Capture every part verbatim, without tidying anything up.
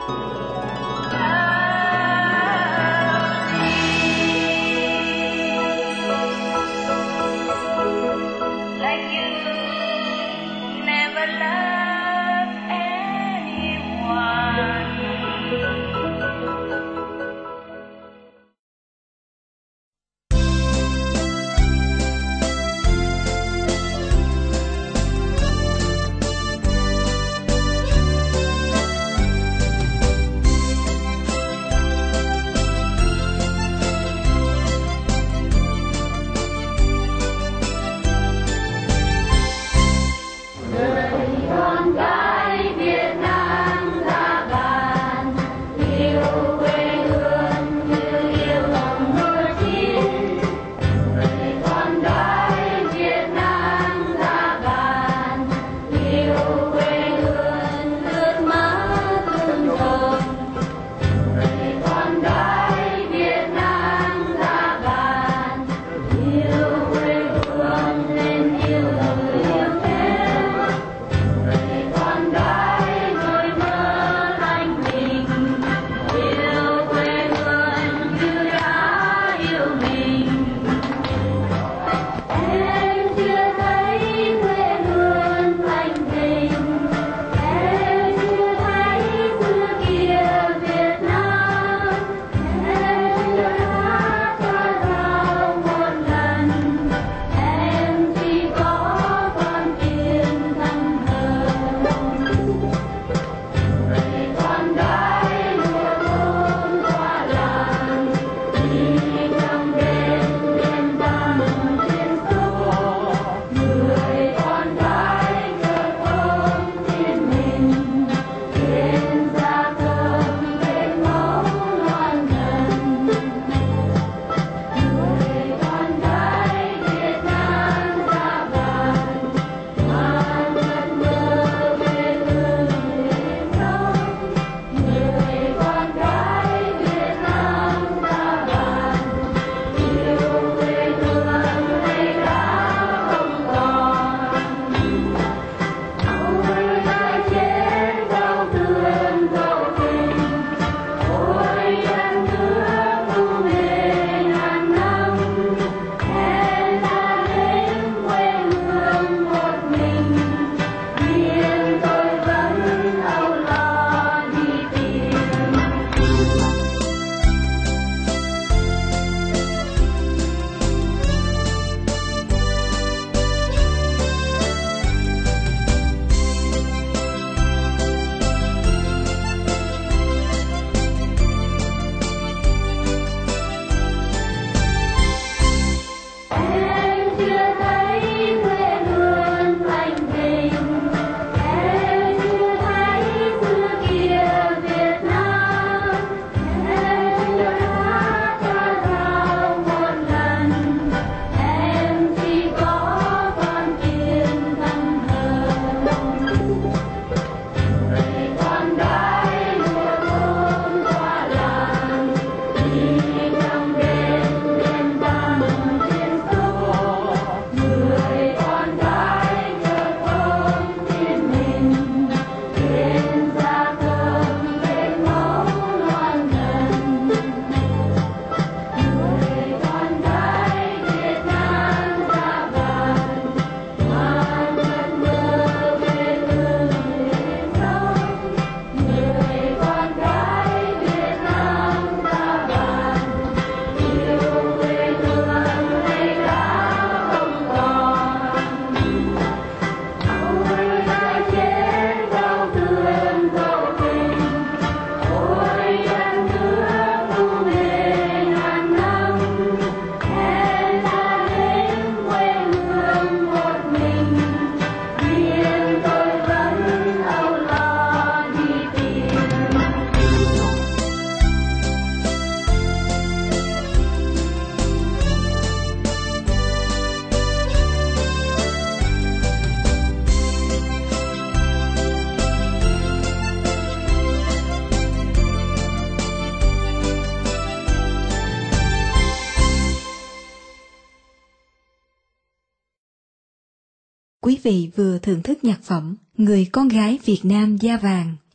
Quý vị vừa thưởng thức nhạc phẩm Người con gái Việt Nam da vàng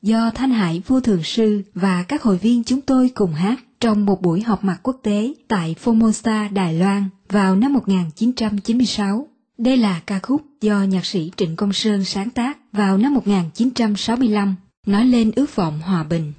do Thanh Hải Vô Thượng Sư và các hội viên chúng tôi cùng hát trong một buổi họp mặt quốc tế tại Formosa, Đài Loan vào năm một nghìn chín trăm chín mươi sáu. Đây là ca khúc do nhạc sĩ Trịnh Công Sơn sáng tác vào năm một nghìn chín trăm sáu mươi lăm, nói lên ước vọng hòa bình.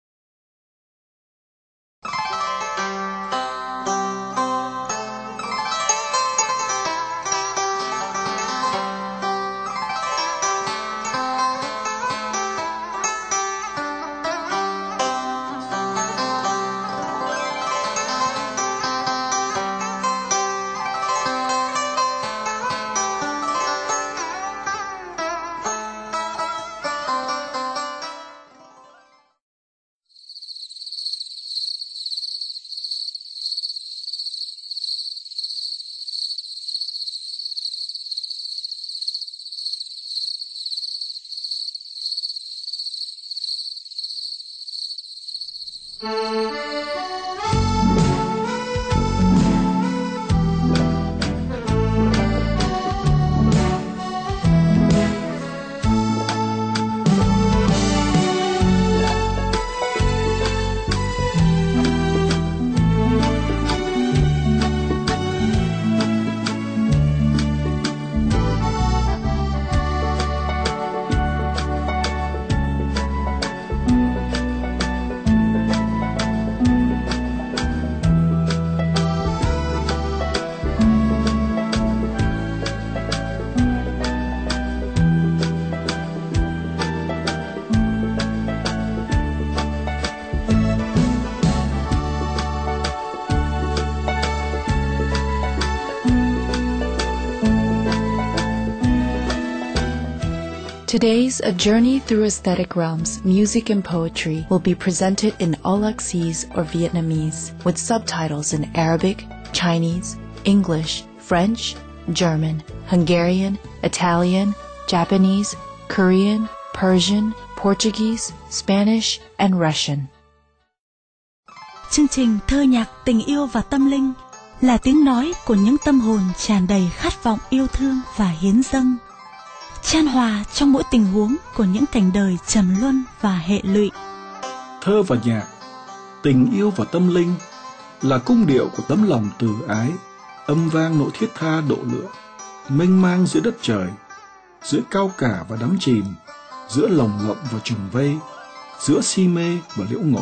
Today's A Journey Through Aesthetic Realms, Music and Poetry will be presented in Aulacese or Vietnamese, with subtitles in Arabic, Chinese, English, French, German, Hungarian, Italian, Japanese, Korean, Persian, Portuguese, Spanish, and Russian. Chương trình Thơ nhạc tình yêu và tâm linh là tiếng nói của những tâm hồn tràn đầy khát vọng yêu thương và hiến dâng, chan hòa trong mỗi tình huống của những cảnh đời trầm luân và hệ lụy. Thơ và nhạc, tình yêu và tâm linh là cung điệu của tấm lòng từ ái, âm vang nỗi thiết tha độ lượng, mênh mang giữa đất trời, giữa cao cả và đắm chìm, giữa lồng ngộng và trùng vây, giữa si mê và liễu ngộ.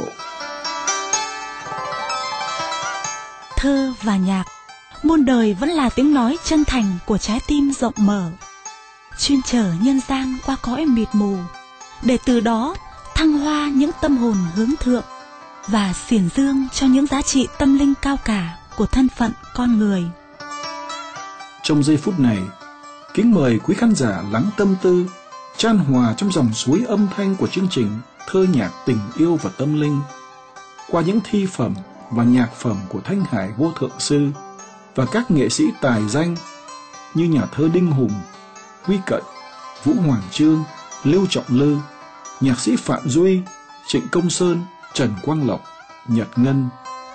Thơ và nhạc, muôn đời vẫn là tiếng nói chân thành của trái tim rộng mở, chuyên chở nhân gian qua cõi mịt mù, để từ đó thăng hoa những tâm hồn hướng thượng và xiển dương cho những giá trị tâm linh cao cả của thân phận con người. Trong giây phút này, kính mời quý khán giả lắng tâm tư, chan hòa trong dòng suối âm thanh của chương trình Thơ nhạc tình yêu và tâm linh, qua những thi phẩm và nhạc phẩm của Thanh Hải Vô Thượng Sư và các nghệ sĩ tài danh như nhà thơ Đinh Hùng, Huy Cận, Vũ Hoàng Chương, Lưu Trọng Lư, nhạc sĩ Phạm Duy, Trịnh Công Sơn, Trần Quang Lộc, Nhật Ngân.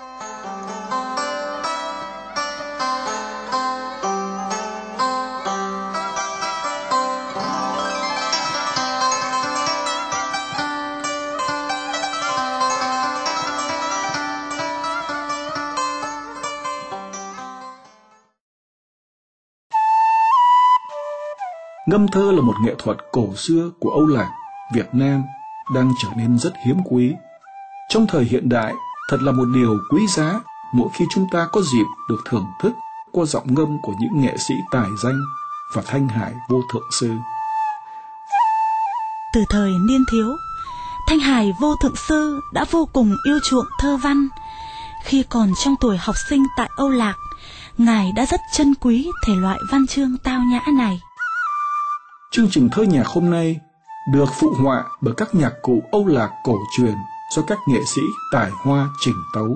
Ngâm thơ là một nghệ thuật cổ xưa của Âu Lạc, Việt Nam đang trở nên rất hiếm quý. Trong thời hiện đại, thật là một điều quý giá mỗi khi chúng ta có dịp được thưởng thức qua giọng ngâm của những nghệ sĩ tài danh và Thanh Hải Vô Thượng Sư. Từ thời niên thiếu, Thanh Hải Vô Thượng Sư đã vô cùng yêu chuộng thơ văn. Khi còn trong tuổi học sinh tại Âu Lạc, Ngài đã rất trân quý thể loại văn chương tao nhã này. Chương trình Thơ nhạc hôm nay được phụ họa bởi các nhạc cụ Âu Lạc cổ truyền do các nghệ sĩ tài hoa trình tấu.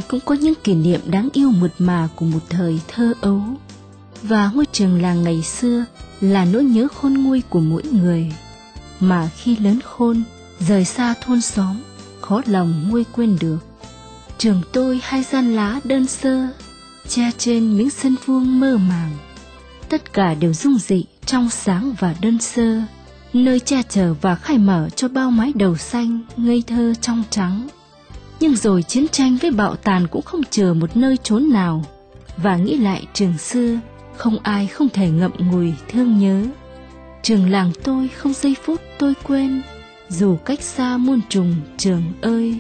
cũng có những kỷ niệm đáng yêu mượt mà của một thời thơ ấu. Và ngôi trường làng ngày xưa là nỗi nhớ khôn nguôi của mỗi người, mà khi lớn khôn, rời xa thôn xóm, khó lòng nguôi quên được. Trường tôi hai gian lá đơn sơ, che trên miếng sân vuông mơ màng. Tất cả đều dung dị, trong sáng và đơn sơ, nơi che chở và khai mở cho bao mái đầu xanh, ngây thơ trong trắng. Nhưng rồi chiến tranh với bạo tàn cũng không chừa một nơi trốn nào, và nghĩ lại trường xưa, không ai không thể ngậm ngùi thương nhớ. Trường làng tôi không giây phút tôi quên, dù cách xa muôn trùng trường ơi.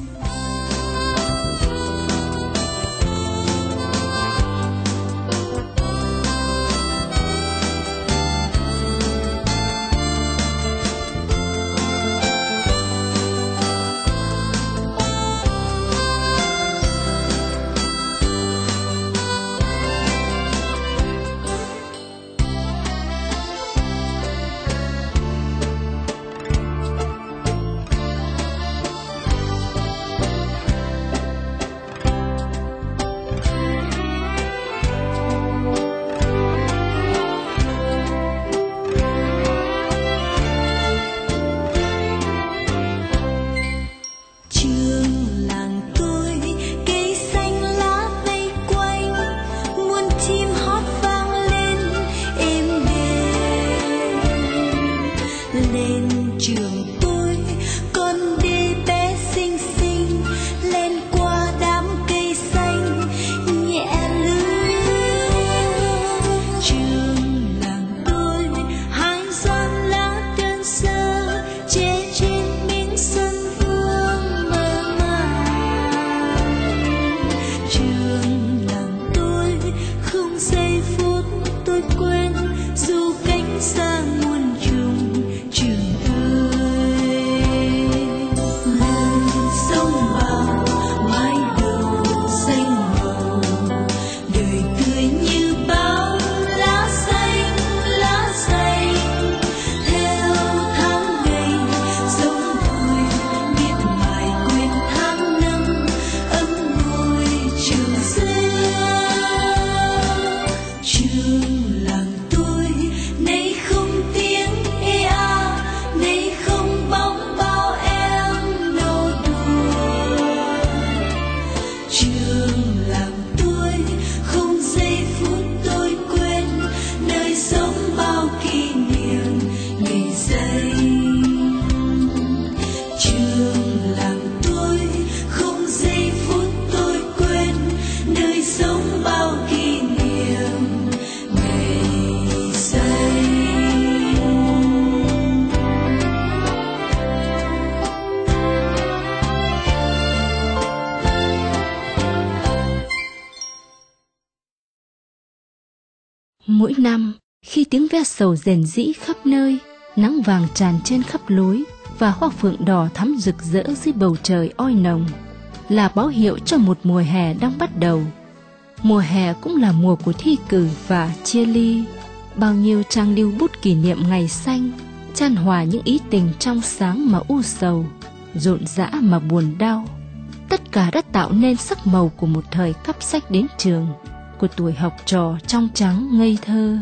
Mỗi năm, khi tiếng ve sầu rền rĩ khắp nơi, nắng vàng tràn trên khắp lối và hoa phượng đỏ thắm rực rỡ dưới bầu trời oi nồng, là báo hiệu cho một mùa hè đang bắt đầu. Mùa hè cũng là mùa của thi cử và chia ly. Bao nhiêu trang lưu bút kỷ niệm ngày xanh, chan hòa những ý tình trong sáng mà u sầu, rộn rã mà buồn đau. Tất cả đã tạo nên sắc màu của một thời cắp sách đến trường, của tuổi học trò trong trắng ngây thơ.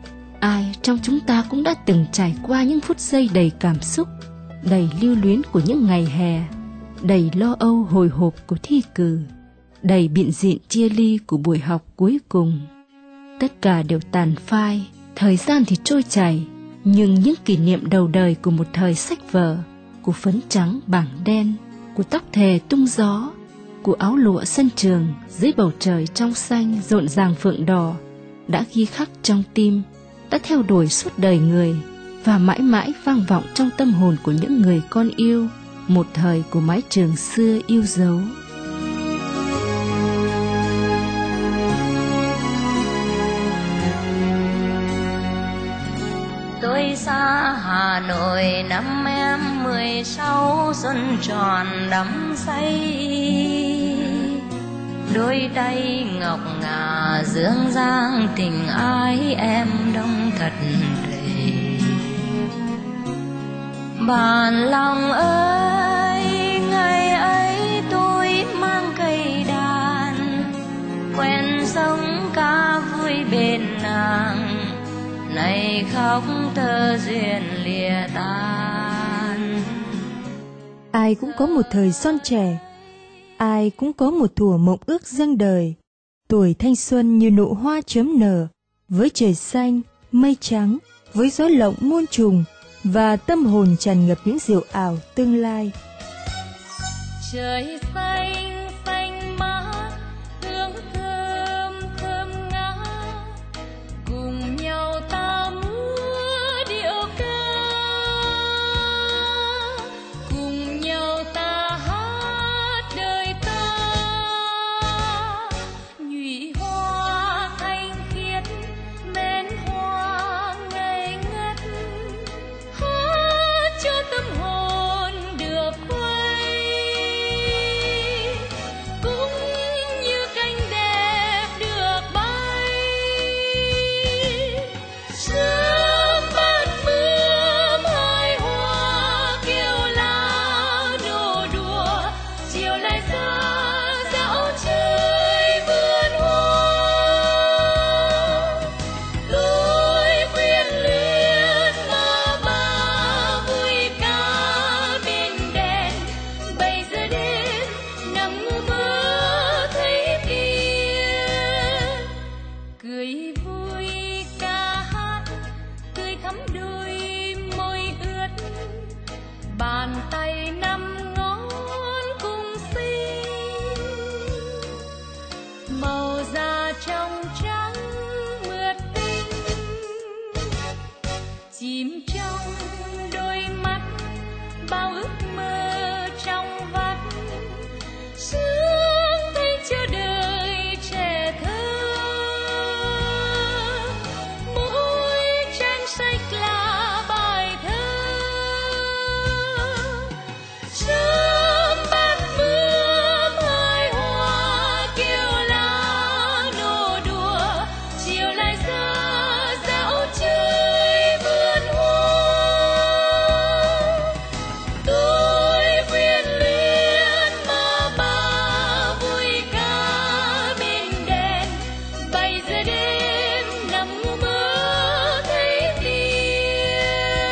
Ai trong chúng ta cũng đã từng trải qua những phút giây đầy cảm xúc, đầy lưu luyến của những ngày hè, đầy lo âu hồi hộp của thi cử, đầy bịn dịn chia ly của buổi học cuối cùng. Tất cả đều tàn phai, thời gian thì trôi chảy, nhưng những kỷ niệm đầu đời của một thời sách vở, của phấn trắng bảng đen, của tóc thề tung gió, của áo lụa sân trường dưới bầu trời trong xanh rộn ràng phượng đỏ, đã ghi khắc trong tim, đã theo đuổi suốt đời người và mãi mãi vang vọng trong tâm hồn của những người con yêu một thời của mái trường xưa yêu dấu. Tôi xa Hà Nội năm em mười sáu, xuân tròn đắm say, đôi tay ngọc ngà dương dang tình ái em đông thật đầy. Bản lòng ơi, ngày ấy tôi mang cây đàn này khóc tơ duyên lìa tan. Ai cũng có một thời son trẻ, ai cũng có một thuở mộng ước dâng đời. Tuổi thanh xuân như nụ hoa chớm nở, với trời xanh, mây trắng, với gió lộng muôn trùng, và tâm hồn tràn ngập những diệu ảo tương lai. Trời xanh xanh mát, hương thơm thơm ngát, cùng nhau ta múa điệu ca, cùng nhau ta hát đời ta. Nhụy hoa thanh khiết, mến hoa ngây ngất, hát cho tâm hồn được quay. Cũng như cánh đẹp được bay, sớm ban mưa mai hoa kêu lá nô đùa, chiều lại ra dạo chơi vườn hoa. Tôi quyến luyến mà bà vui ca bên đèn, bây giờ đến nằm ngủ mơ thấy tiên. Cười vui ca hát, tươi thắm đôi môi ướt, bàn tay năm ngón cùng xinh. Màu da trong trắng mượt tinh, chìm trong đôi mắt bao ước mơ trong vắt. Sướng thấy chờ đời trẻ thơ, mỗi trang sách là bài thơ. Sớm ban mưa mai hoa kêu lá nô đùa, chiều lại ra dạo chơi vườn hoa. Tôi quyến luyến mà bà vui ca bên đèn, bây giờ đêm nằm ngủ mơ thấy tiên.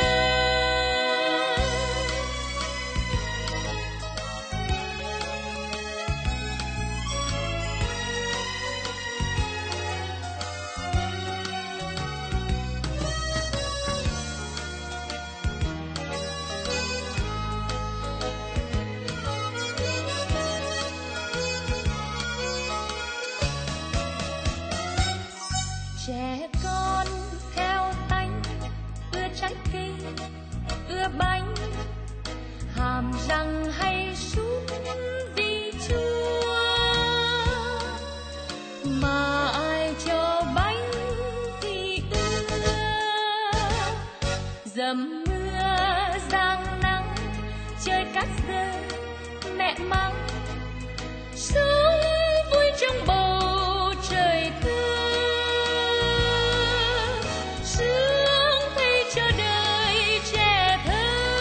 Trẻ con theo tánh, ưa trái cây, ưa bánh, hàm răng hay súp vì chua. Mà ai cho bánh thì ưa, dầm mưa giang nắng, chơi cát rơi mẹ mắng. Sống vui trong bầu trời thơ, sướng thấy cho đời trẻ thơ.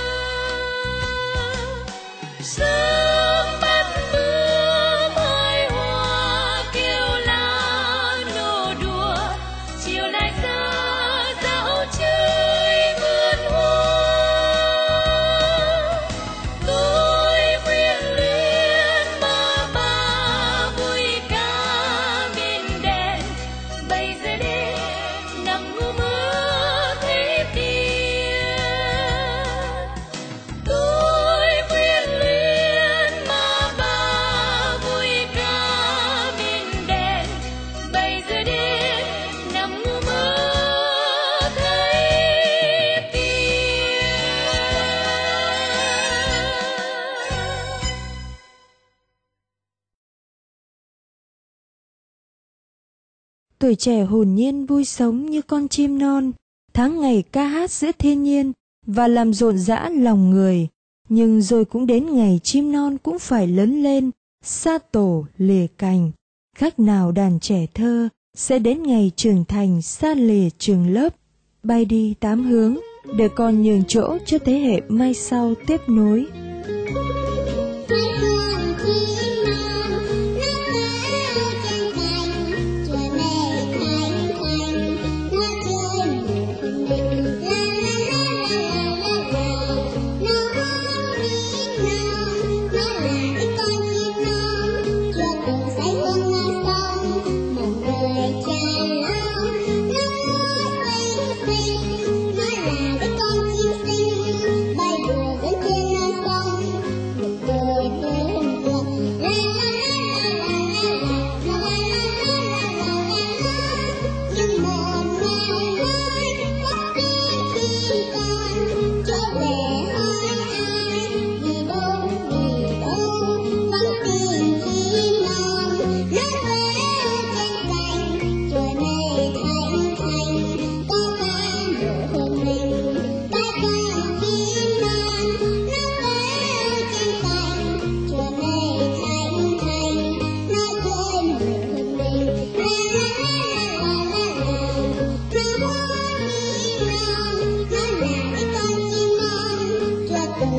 Sớm ban mưa mai hoa kêu lá nô đùa, chiều lại ra dạo chơi vườn hoa. Tôi quyến luyến mà bà vui ca bên đèn, bây giờ đến nằm ngủ mơ thấy tiên. Tôi quyến luyến mà bà vui ca bên đèn, bây giờ đến nằm ngủ mơ thấy tiên. Tuổi trẻ hồn nhiên vui sống như con chim non, tháng ngày ca hát giữa thiên nhiên và làm rộn rã lòng người. Nhưng rồi cũng đến ngày chim non cũng phải lớn lên, xa tổ lìa cành. Khác nào đàn trẻ thơ sẽ đến ngày trưởng thành xa lìa trường lớp, bay đi tám hướng để còn nhường chỗ cho thế hệ mai sau tiếp nối. Hãy subscribe cho kênh Ghiền Mì Gõ để không bỏ lỡ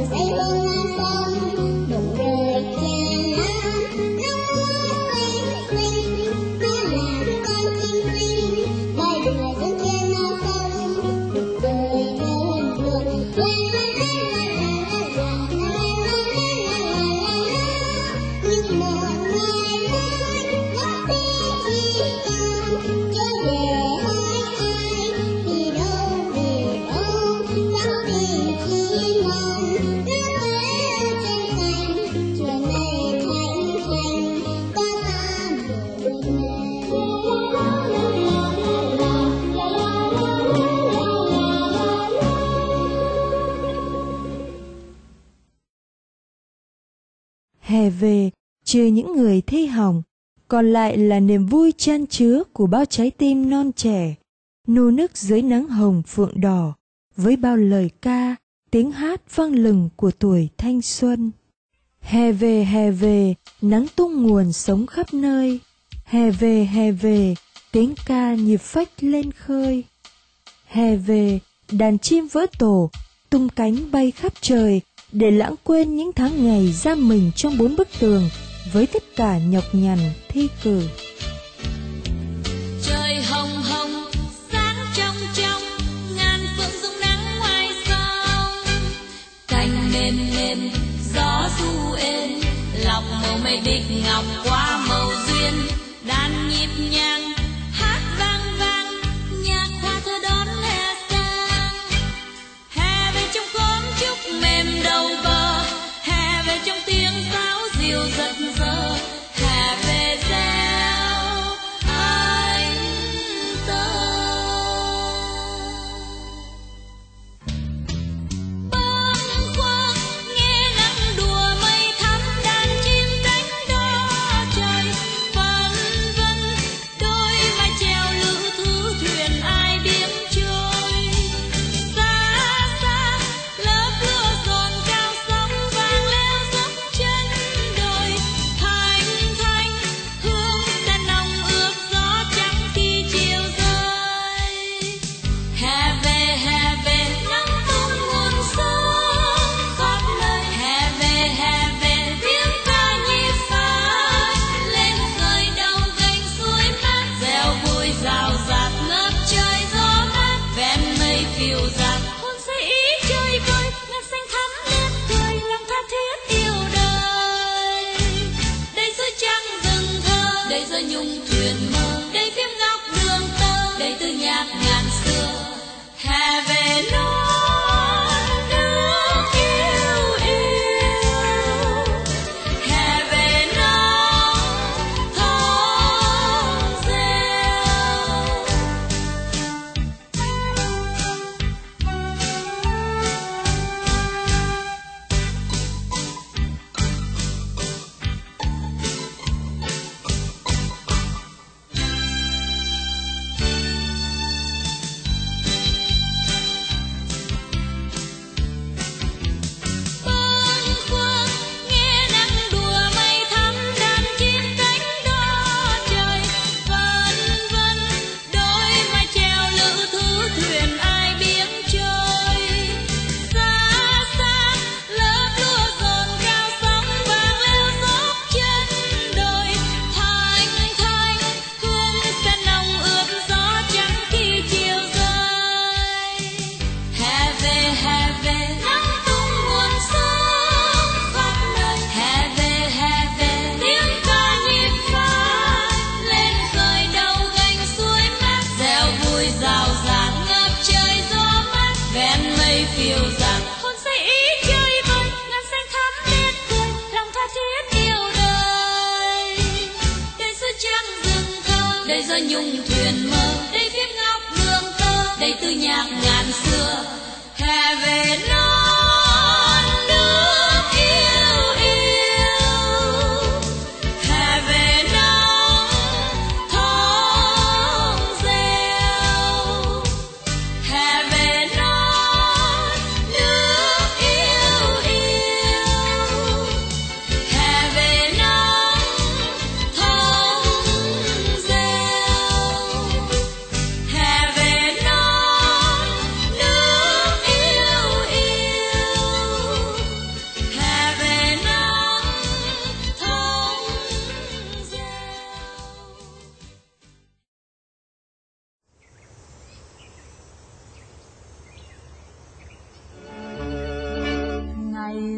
Hè về, trừ những người thi hỏng, còn lại là niềm vui chan chứa của bao trái tim non trẻ, nô nức dưới nắng hồng phượng đỏ, với bao lời ca, tiếng hát vang lừng của tuổi thanh xuân. Hè về, hè về, nắng tung nguồn sống khắp nơi. Hè về, hè về, tiếng ca nhịp phách lên khơi. Hè về, đàn chim vỡ tổ, tung cánh bay khắp trời, để lãng quên những tháng ngày giam mình trong bốn bức tường với tất cả nhọc nhằn thi cử. Trời hồng hồng sáng trong trong, ngàn phượng rung nắng ngoài sông. Cành mềm mềm gió du êm, lòng màu mây bích ngọc qua màu duyên. Đàn nhịp nhàng hát vang vang, nhạc hoa thơ đón hè sang. Hè về trong khóm trúc mềm đầu bờ, hè về trong tiếng sáo diều giật giờ. Hè về gieo anh tơ. Bâng khuâng nghe nắng đùa mây thắm, đàn chim cánh đỏ trời. Vân vân đôi mái chèo lữ thứ thuyền ai biếng trôi. Xa xa lớp lúa rộn cao sóng vàng leo dốc chân đồi. Thanh thanh hương sen nồng ướp gió trắng khi chiều rơi. Hè về, hè về nắng tung nguồn sông khắp nơi. Hè về, hè về tiếng ca nhịp phái lên khơi đầu gành suối mát. Reo vui rào rạt ngập trời gió mát, ven mây phiêu dạt hôn say ý chơi vơi. Ngàn xanh thắm nét cười lòng tha thiết yêu đời. Đây giữa trăng rừng thơ, đây giữa nhung thuyền mơ, đây phim ngọc đường tơ, đây từ nhạc ngàn xưa. Hè về non nước yêu yêu, hè về nắng thơm reo. Bâng khuâng nghe nắng đùa mây thắm, đàn chim cánh đỏ trời. Vân vân đôi mái chèo lữ thứ thuyền ai biếng trôi. Xa xa lớp lúa rộn cao sóng vàng leo dốc chân đồi. Thanh thanh hương sen nồng ướp gió trắng khi chiều rơi. Hè về, hè về nắng tung nguồn sông khắp nơi. Hè về, hè về tiếng ca nhịp phái lên khơi đầu gành suối mát. Reo vui rào rạt ngập trời gió mát, ven mây phiêu dạt hôn say ý chơi vơi. Ngàn xanh thắm nét cười lòng tha thiết yêu đời. Đây giữa trăng rừng thơ, đây giữa nhung thuyền mơ, đây phim ngọc đường tơ, đây từ nhạc ngàn xưa. Hè về non nước yêu yêu, hè về nắng thơm reo. Hè về non nước yêu yêu, hè về nắng thơm reo. Hè về non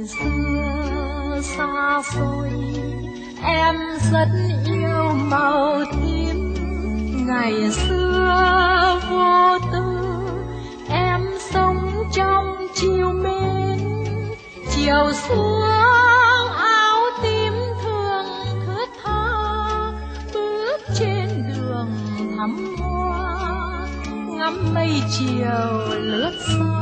xưa xa xôi, em rất yêu màu tím. Ngày xưa vô tư, em sống trong chiều mến. Chiều xuống áo tím thương thướt tha, bước trên đường thắm hoa, ngắm mây chiều lướt xa.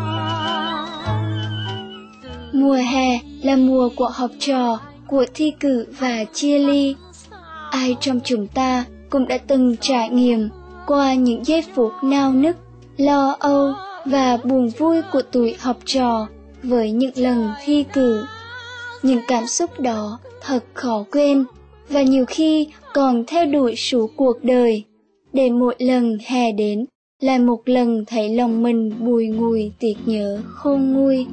Mùa hè là mùa của học trò, của thi cử và chia ly. Ai trong chúng ta cũng đã từng trải nghiệm qua những giây phút nao nức, lo âu và buồn vui của tuổi học trò với những lần thi cử. Những cảm xúc đó thật khó quên và nhiều khi còn theo đuổi suốt cuộc đời, để mỗi lần hè đến lại một lần thấy lòng mình bùi ngùi tiếc nhớ khôn nguôi.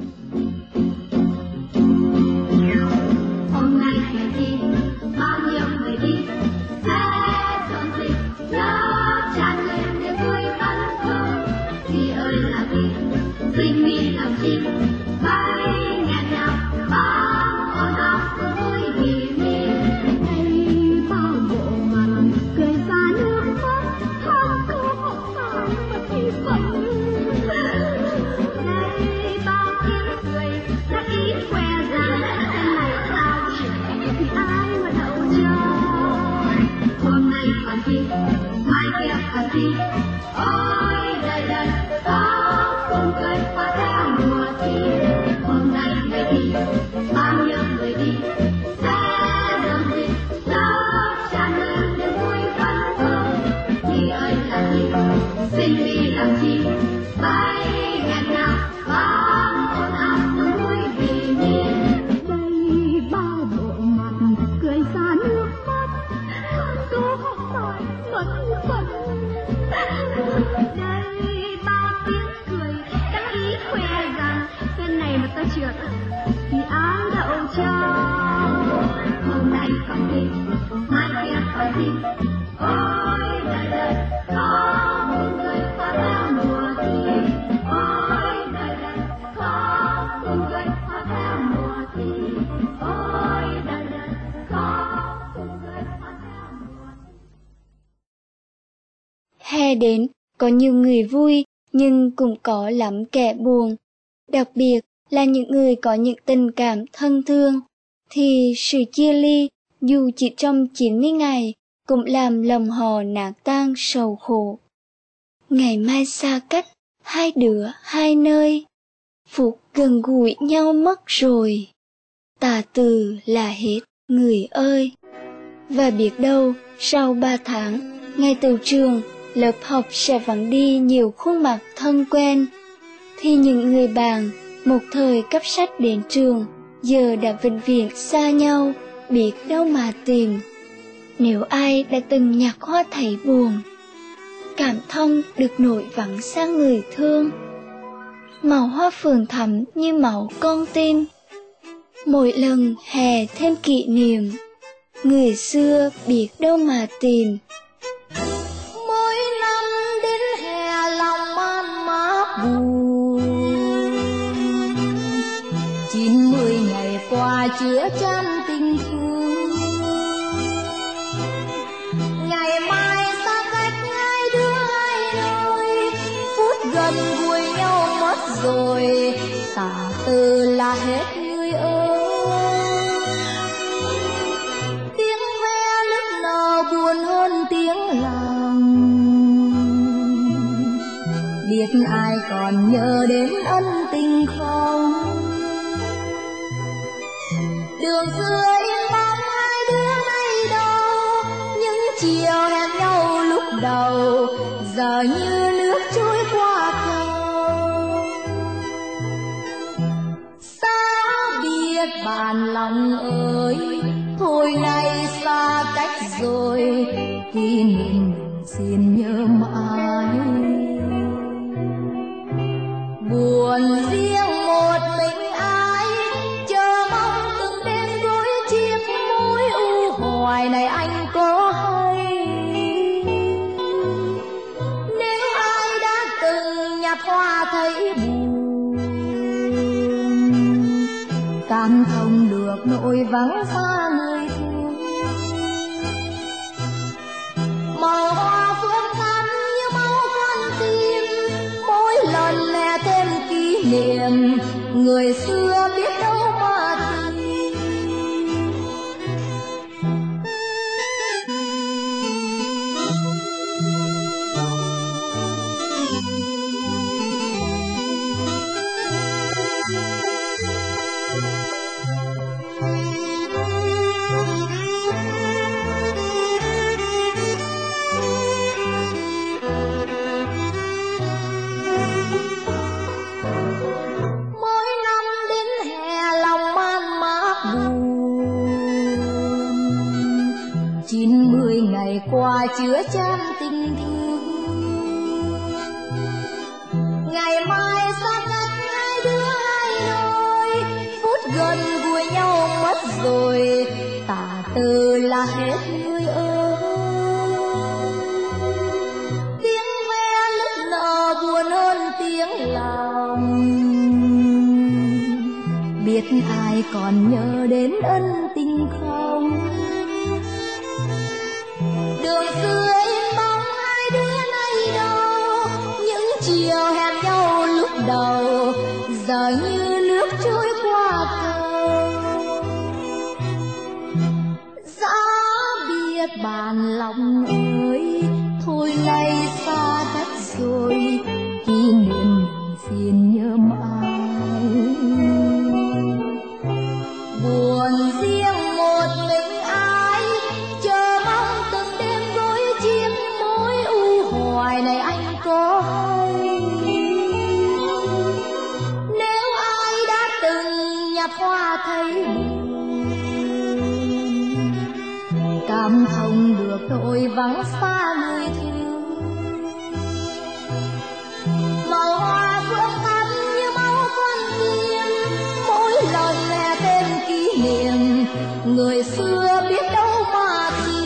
Hôm nay ngày thi, bao nhiêu người đi sẽ dọn dịp nhớ tràn lên niềm vui phấn khởi. Vì ơi là vì sinh viên làm chi bay nghẹn ngào bao ồn ào vui vì mình. Đây bao bộ mặt cười ra nước mắt, không có học bài mà thi phấn. Đây bao tiếng cười đã ý khoe rằng em này sao thì ai mà đậu cho. Hôm nay còn thi, mai kia còn thi, ôi đời đời có cùng cười qua theo mùa thi. Hôm nay người đi, bao nhiêu người đi sẽ dòng dịp lớp tràn lên niềm vui phấn khởi. Thì ơi là gì, sinh đi làm chi bay nghẹn ngào bao ồn ào vui vì mình. Đây bao bộ mặt cười ra nước mắt, không có học bài mà thi phấn. Đây bao tiếng cười đắc ý khoe rằng tên này mà ta trượt thì ai đậu cho. Hôm nay còn thi, mai kia còn thi, ôi đời đời có một người qua theo mùa thi. Ôi đời đời có một người qua theo mùa thi. Ôi đời đời có một người qua theo mùa thi. Hè đến, có nhiều người vui, nhưng cũng có lắm kẻ buồn. Đặc biệt là những người có những tình cảm thân thương, thì sự chia ly, dù chỉ trong chín mươi ngày, cũng làm lòng họ nát tan sầu khổ. Ngày mai xa cách, hai đứa hai nơi, phút gần gũi nhau mất rồi. Tà từ là hết, người ơi. Và biết đâu, sau ba tháng, ngày từ trường, lớp học sẽ vắng đi nhiều khuôn mặt thân quen, thì những người bạn một thời cấp sách đến trường giờ đã vĩnh viễn xa nhau, biết đâu mà tìm. Nếu ai đã từng nhặt hoa thấy buồn, cảm thông được nỗi vắng xa người thương, màu hoa phượng thắm như máu con tim. Mỗi lần hè thêm kỷ niệm, người xưa biết đâu mà tìm. Mỗi năm đến hè lòng man mác buồn, chín mươi ngày qua chứa chan tình thương. Ngày mai xa cách hai đứa hai nơi, phút gần gũi nhau mất rồi. Tà từ là hết người ơi. Tiếng ve lúc nào buồn hơn tiếng lòng, biết ai còn nhớ đến ân tình không. Đường xưa yên bóng hai đứa nay đâu, những chiều hẹn nhau lúc đầu giờ như nước trôi qua cầu. Xa biệt bạn lòng ơi, thôi nay xa cách rồi, kỷ niệm mình xin nhớ mãi. Buồn riêng một mình ai, chờ mong từng đêm gối chiếc mối u hoài này anh có hay. Nếu ai đã từng nhặt hoa thấy buồn, cảm thông được nỗi vắng xa người thương. Màu hoa phương thắm như máu con tim, mỗi lần lẻ thêm kỷ niệm người xưa biết đâu mà tìm. Qua chứa chan tình thương, ngày mai xa cách hai đứa hai đôi, phút gần gũi nhau mất rồi, tả từ là hết người ơi. Tiếng ve lúc nở buồn hơn tiếng lòng, biết ai còn nhớ đến ân tình không? Đường xưa in bóng hai đứa nay đâu, những chiều hẹn nhau lúc đầu giờ như nước trôi qua cầu. Giá biết bàn lòng ơi, thôi nay xa cách rồi, kỷ niệm xin nhớ mãi. Buồn riêng một mình ai, chờ mong từng đêm gối chiếc mối u hoài này anh có hay. Nếu ai đã từng nhặt hoa thấy buồn, cảm thông được nỗi vắng xa người thương. Màu hoa phương thắm như máu con tim, mỗi lần lẻ thêm kỷ niệm người xưa biết đâu mà tìm.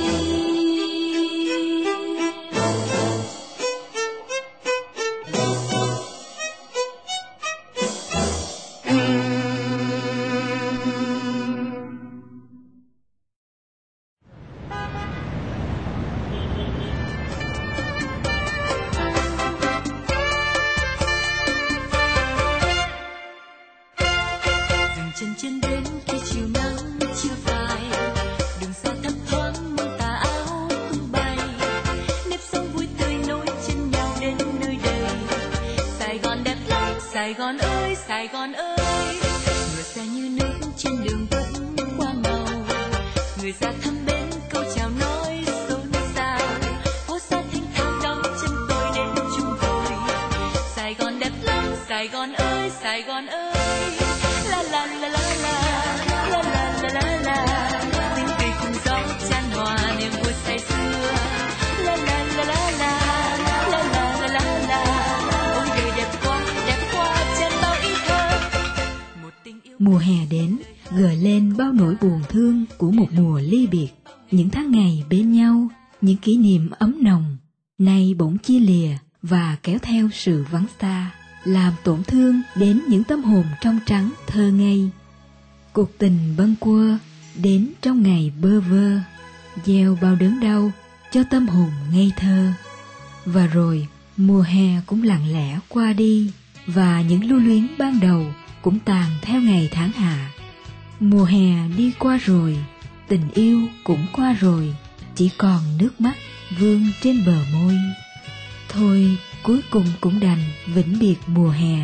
Dừng chân trên bến khi chiều nắng chưa phai, đường xa thấp thoáng mưa tà áo tung bay, nếp sống vui tươi nối chân nhau đến nơi đây. Sài Gòn đẹp lắm, Sài Gòn ơi, Sài Gòn ơi, mưa xe như nước trên đường vẫn qua màu, người ra thăm bến câu chào nói xôn xao, phố xa thanh thang đón chân tôi đến chung vội. Sài Gòn đẹp lắm, Sài Gòn ơi, Sài Gòn ơi, la la la la la la la la la la, tiếng cười cùng gió chan hòa niềm vui say sưa. La la la la la la la la la la, ôi đời đẹp quá đẹp quá chan bao ý thơ. Một tình yêu Mùa hè đến, gợi lên bao nỗi buồn thương của một mùa ly biệt. Những tháng ngày bên nhau, những kỷ niệm ấm nồng, nay bỗng chia lìa và kéo theo sự vắng xa, làm tổn thương đến những tâm hồn trong trắng thơ ngây. Cuộc tình bâng quơ đến trong ngày bơ vơ, gieo bao đớn đau cho tâm hồn ngây thơ. Và rồi mùa hè cũng lặng lẽ qua đi, và những lưu luyến ban đầu cũng tàn theo ngày tháng hạ. Mùa hè đi qua rồi, tình yêu cũng qua rồi, chỉ còn nước mắt vương trên bờ môi. Thôi cuối cùng cũng đành vĩnh biệt mùa hè.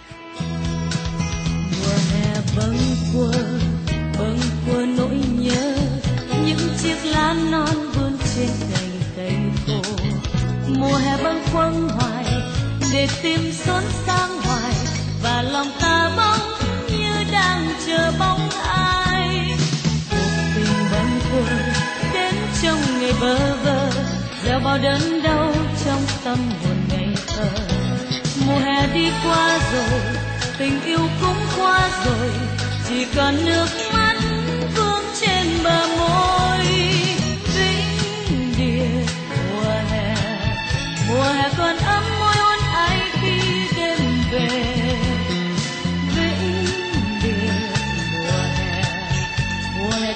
Mùa hè bâng quơ bâng quơ nỗi nhớ, những chiếc lá non vươn trên cành cây khô. Mùa hè bâng khuâng hoài để tim xốn sang hoài, và lòng ta bỗng như đang chờ bóng ai. Cuộc tình bâng quơ đến trong ngày bơ vơ, gieo bao đớn đau trong tâm hồn ngây thơ. Mùa hè đi qua rồi, tình yêu cũng qua rồi, chỉ còn nước mắt vương trên bờ môi. Vĩnh biệt mùa hè, mùa hè còn ấm môi hôn ai khi đêm về. Vĩnh biệt mùa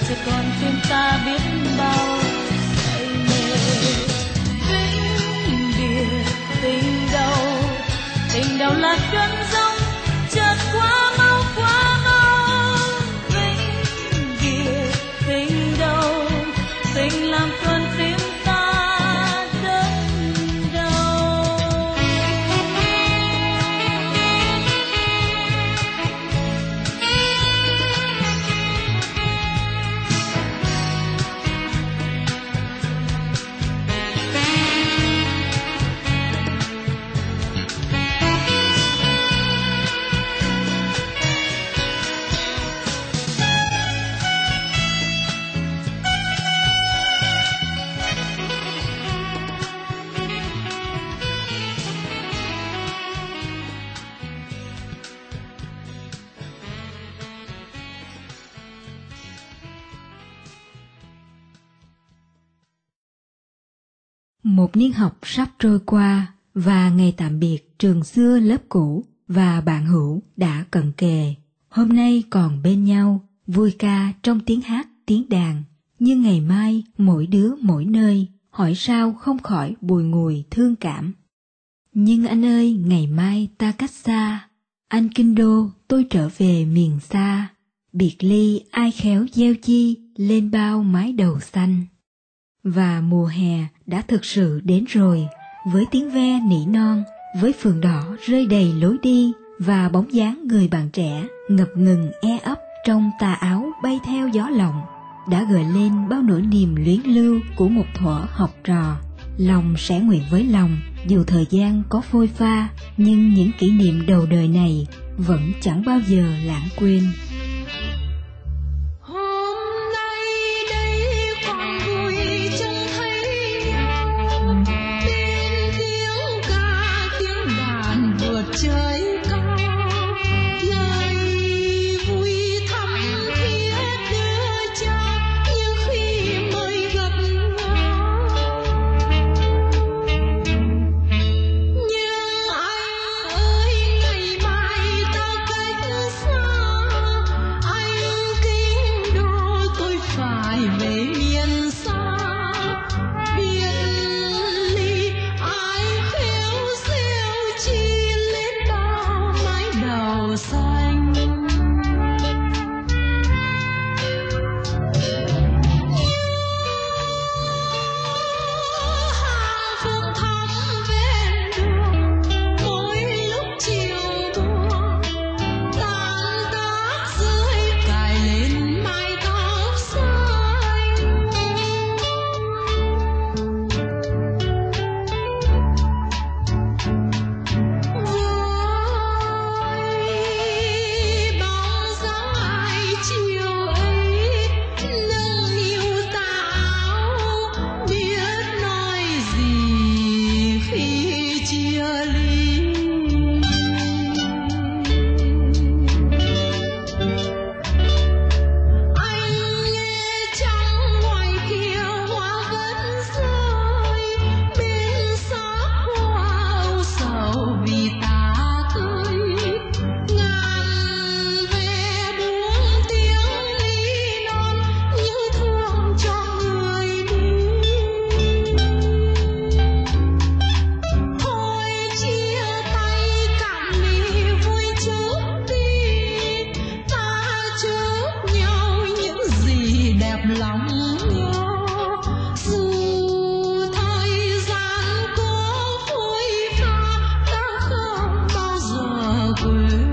sẽ còn thêm ta biết bao say mê. Vĩnh biệt tình đầu, tình đầu là cơn giông chợt quá mau quá mau. Vĩnh biệt tình đầu, tình làm cơn tim ta đớn đau. Một niên học sắp trôi qua và ngày tạm biệt trường xưa lớp cũ và bạn hữu đã cận kề. Hôm nay còn bên nhau, vui ca trong tiếng hát tiếng đàn. Nhưng ngày mai mỗi đứa mỗi nơi, hỏi sao không khỏi bùi ngùi thương cảm. Nhưng anh ơi, ngày mai ta cách xa, anh kinh đô tôi trở về miền xa. Biệt ly ai khéo gieo chi lên bao mái đầu xanh. Và mùa hè đã thực sự đến rồi, với tiếng ve nỉ non, với phượng đỏ rơi đầy lối đi và bóng dáng người bạn trẻ ngập ngừng e ấp trong tà áo bay theo gió lòng, đã gợi lên bao nỗi niềm luyến lưu của một thuở học trò. Lòng sẽ nguyện với lòng, dù thời gian có phôi pha, nhưng những kỷ niệm đầu đời này vẫn chẳng bao giờ lãng quên. Trời cao lời vui thắm thiết đưa trao như khi mới gặp nhau. Nhưng anh ơi, ngày mai ta cách xa, anh kinh đô tôi phải về miền xa. Biệt ly ai khéo gieo chi đầu xanh. Hàng phương thắm ven đường, mỗi lúc chiều buông, tàn tác rơi cài lên mái tóc xanh. Chiều ấy nâng niu tà áo, biết nói gì khi chia ly. Anh nghe trăng ngoài kia hoa vẫn rơi, bên xác hoa âu sầu vì ta tươi. Ngàn ve buông tiếng ly non như thương cho người đi. Thôi chia tay cạn ly vui chút đi, ta chúc nhau những gì đẹp lòng nhớ. Dù thời gian có phôi pha, ta không bao giờ quên.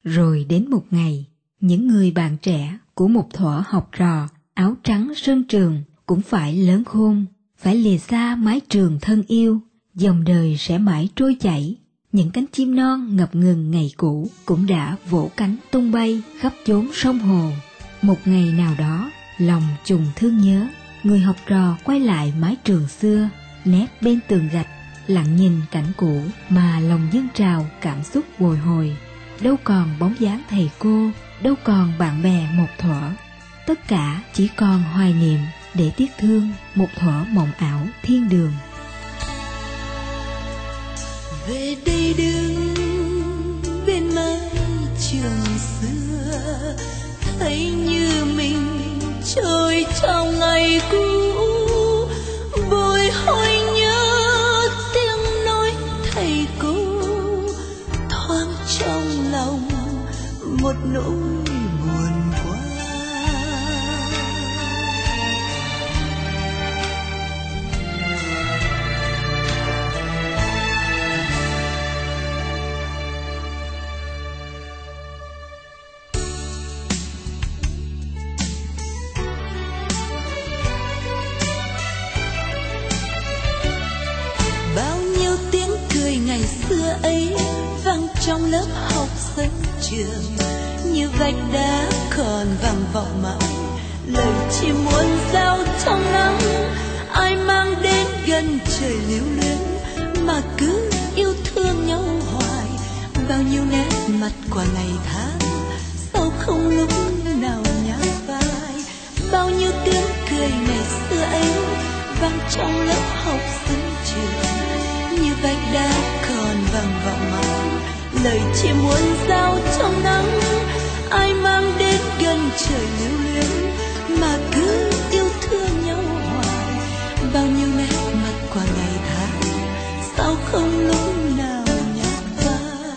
Rồi đến một ngày, những người bạn trẻ của một thuở học trò áo trắng sân trường cũng phải lớn khôn, phải lìa xa mái trường thân yêu, dòng đời sẽ mãi trôi chảy. Những cánh chim non ngập ngừng ngày cũ cũng đã vỗ cánh tung bay khắp chốn sông hồ. Một ngày nào đó, lòng trùng thương nhớ, người học trò quay lại mái trường xưa, nép bên tường gạch, lặng nhìn cảnh cũ mà lòng dâng trào cảm xúc bồi hồi. Đâu còn bóng dáng thầy cô, đâu còn bạn bè một thuở, tất cả chỉ còn hoài niệm để tiếc thương một thuở mộng ảo thiên đường. Về đây đứng bên mái trường xưa, thấy như mình trôi trong ngày cũ, bồi hồi nhớ tiếng nói thầy cô, thoáng trong lòng một nỗi buồn quá. Ngày xưa ấy vang trong lớp học sân trường, như vạch đá còn vang vọng mãi lời chỉ muốn giao trong nắng. Ai mang đến gần trời lưu luyến mà cứ yêu thương nhau hoài, bao nhiêu nét mặt qua ngày tháng sao không lúc nào nhạt phai. Bao nhiêu tiếng cười ngày xưa ấy vang trong lớp học sân trường, như vạch đá còn vang vọng mãi lời chỉ muốn giao trong nắng. Ai mang đến gần trời lưu luyến mà cứ yêu thương nhau hoài, bao nhiêu nét mặt qua ngày tháng sao không lúc nào nhạt phai.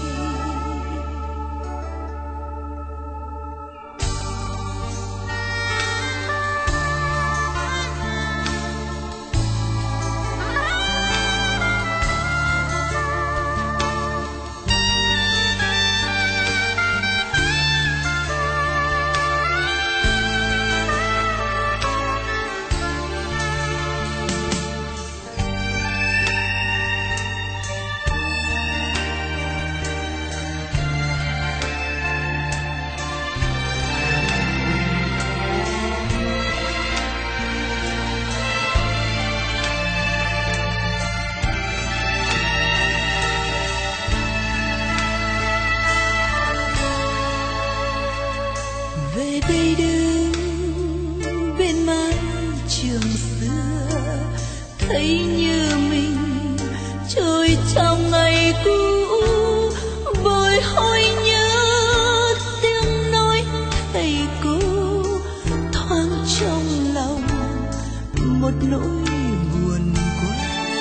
Về đây đứng bên mái trường xưa, thấy như mình trôi trong ngày cũ, bồi hồi nhớ tiếng nói thầy cô, thoáng trong lòng một nỗi buồn quá.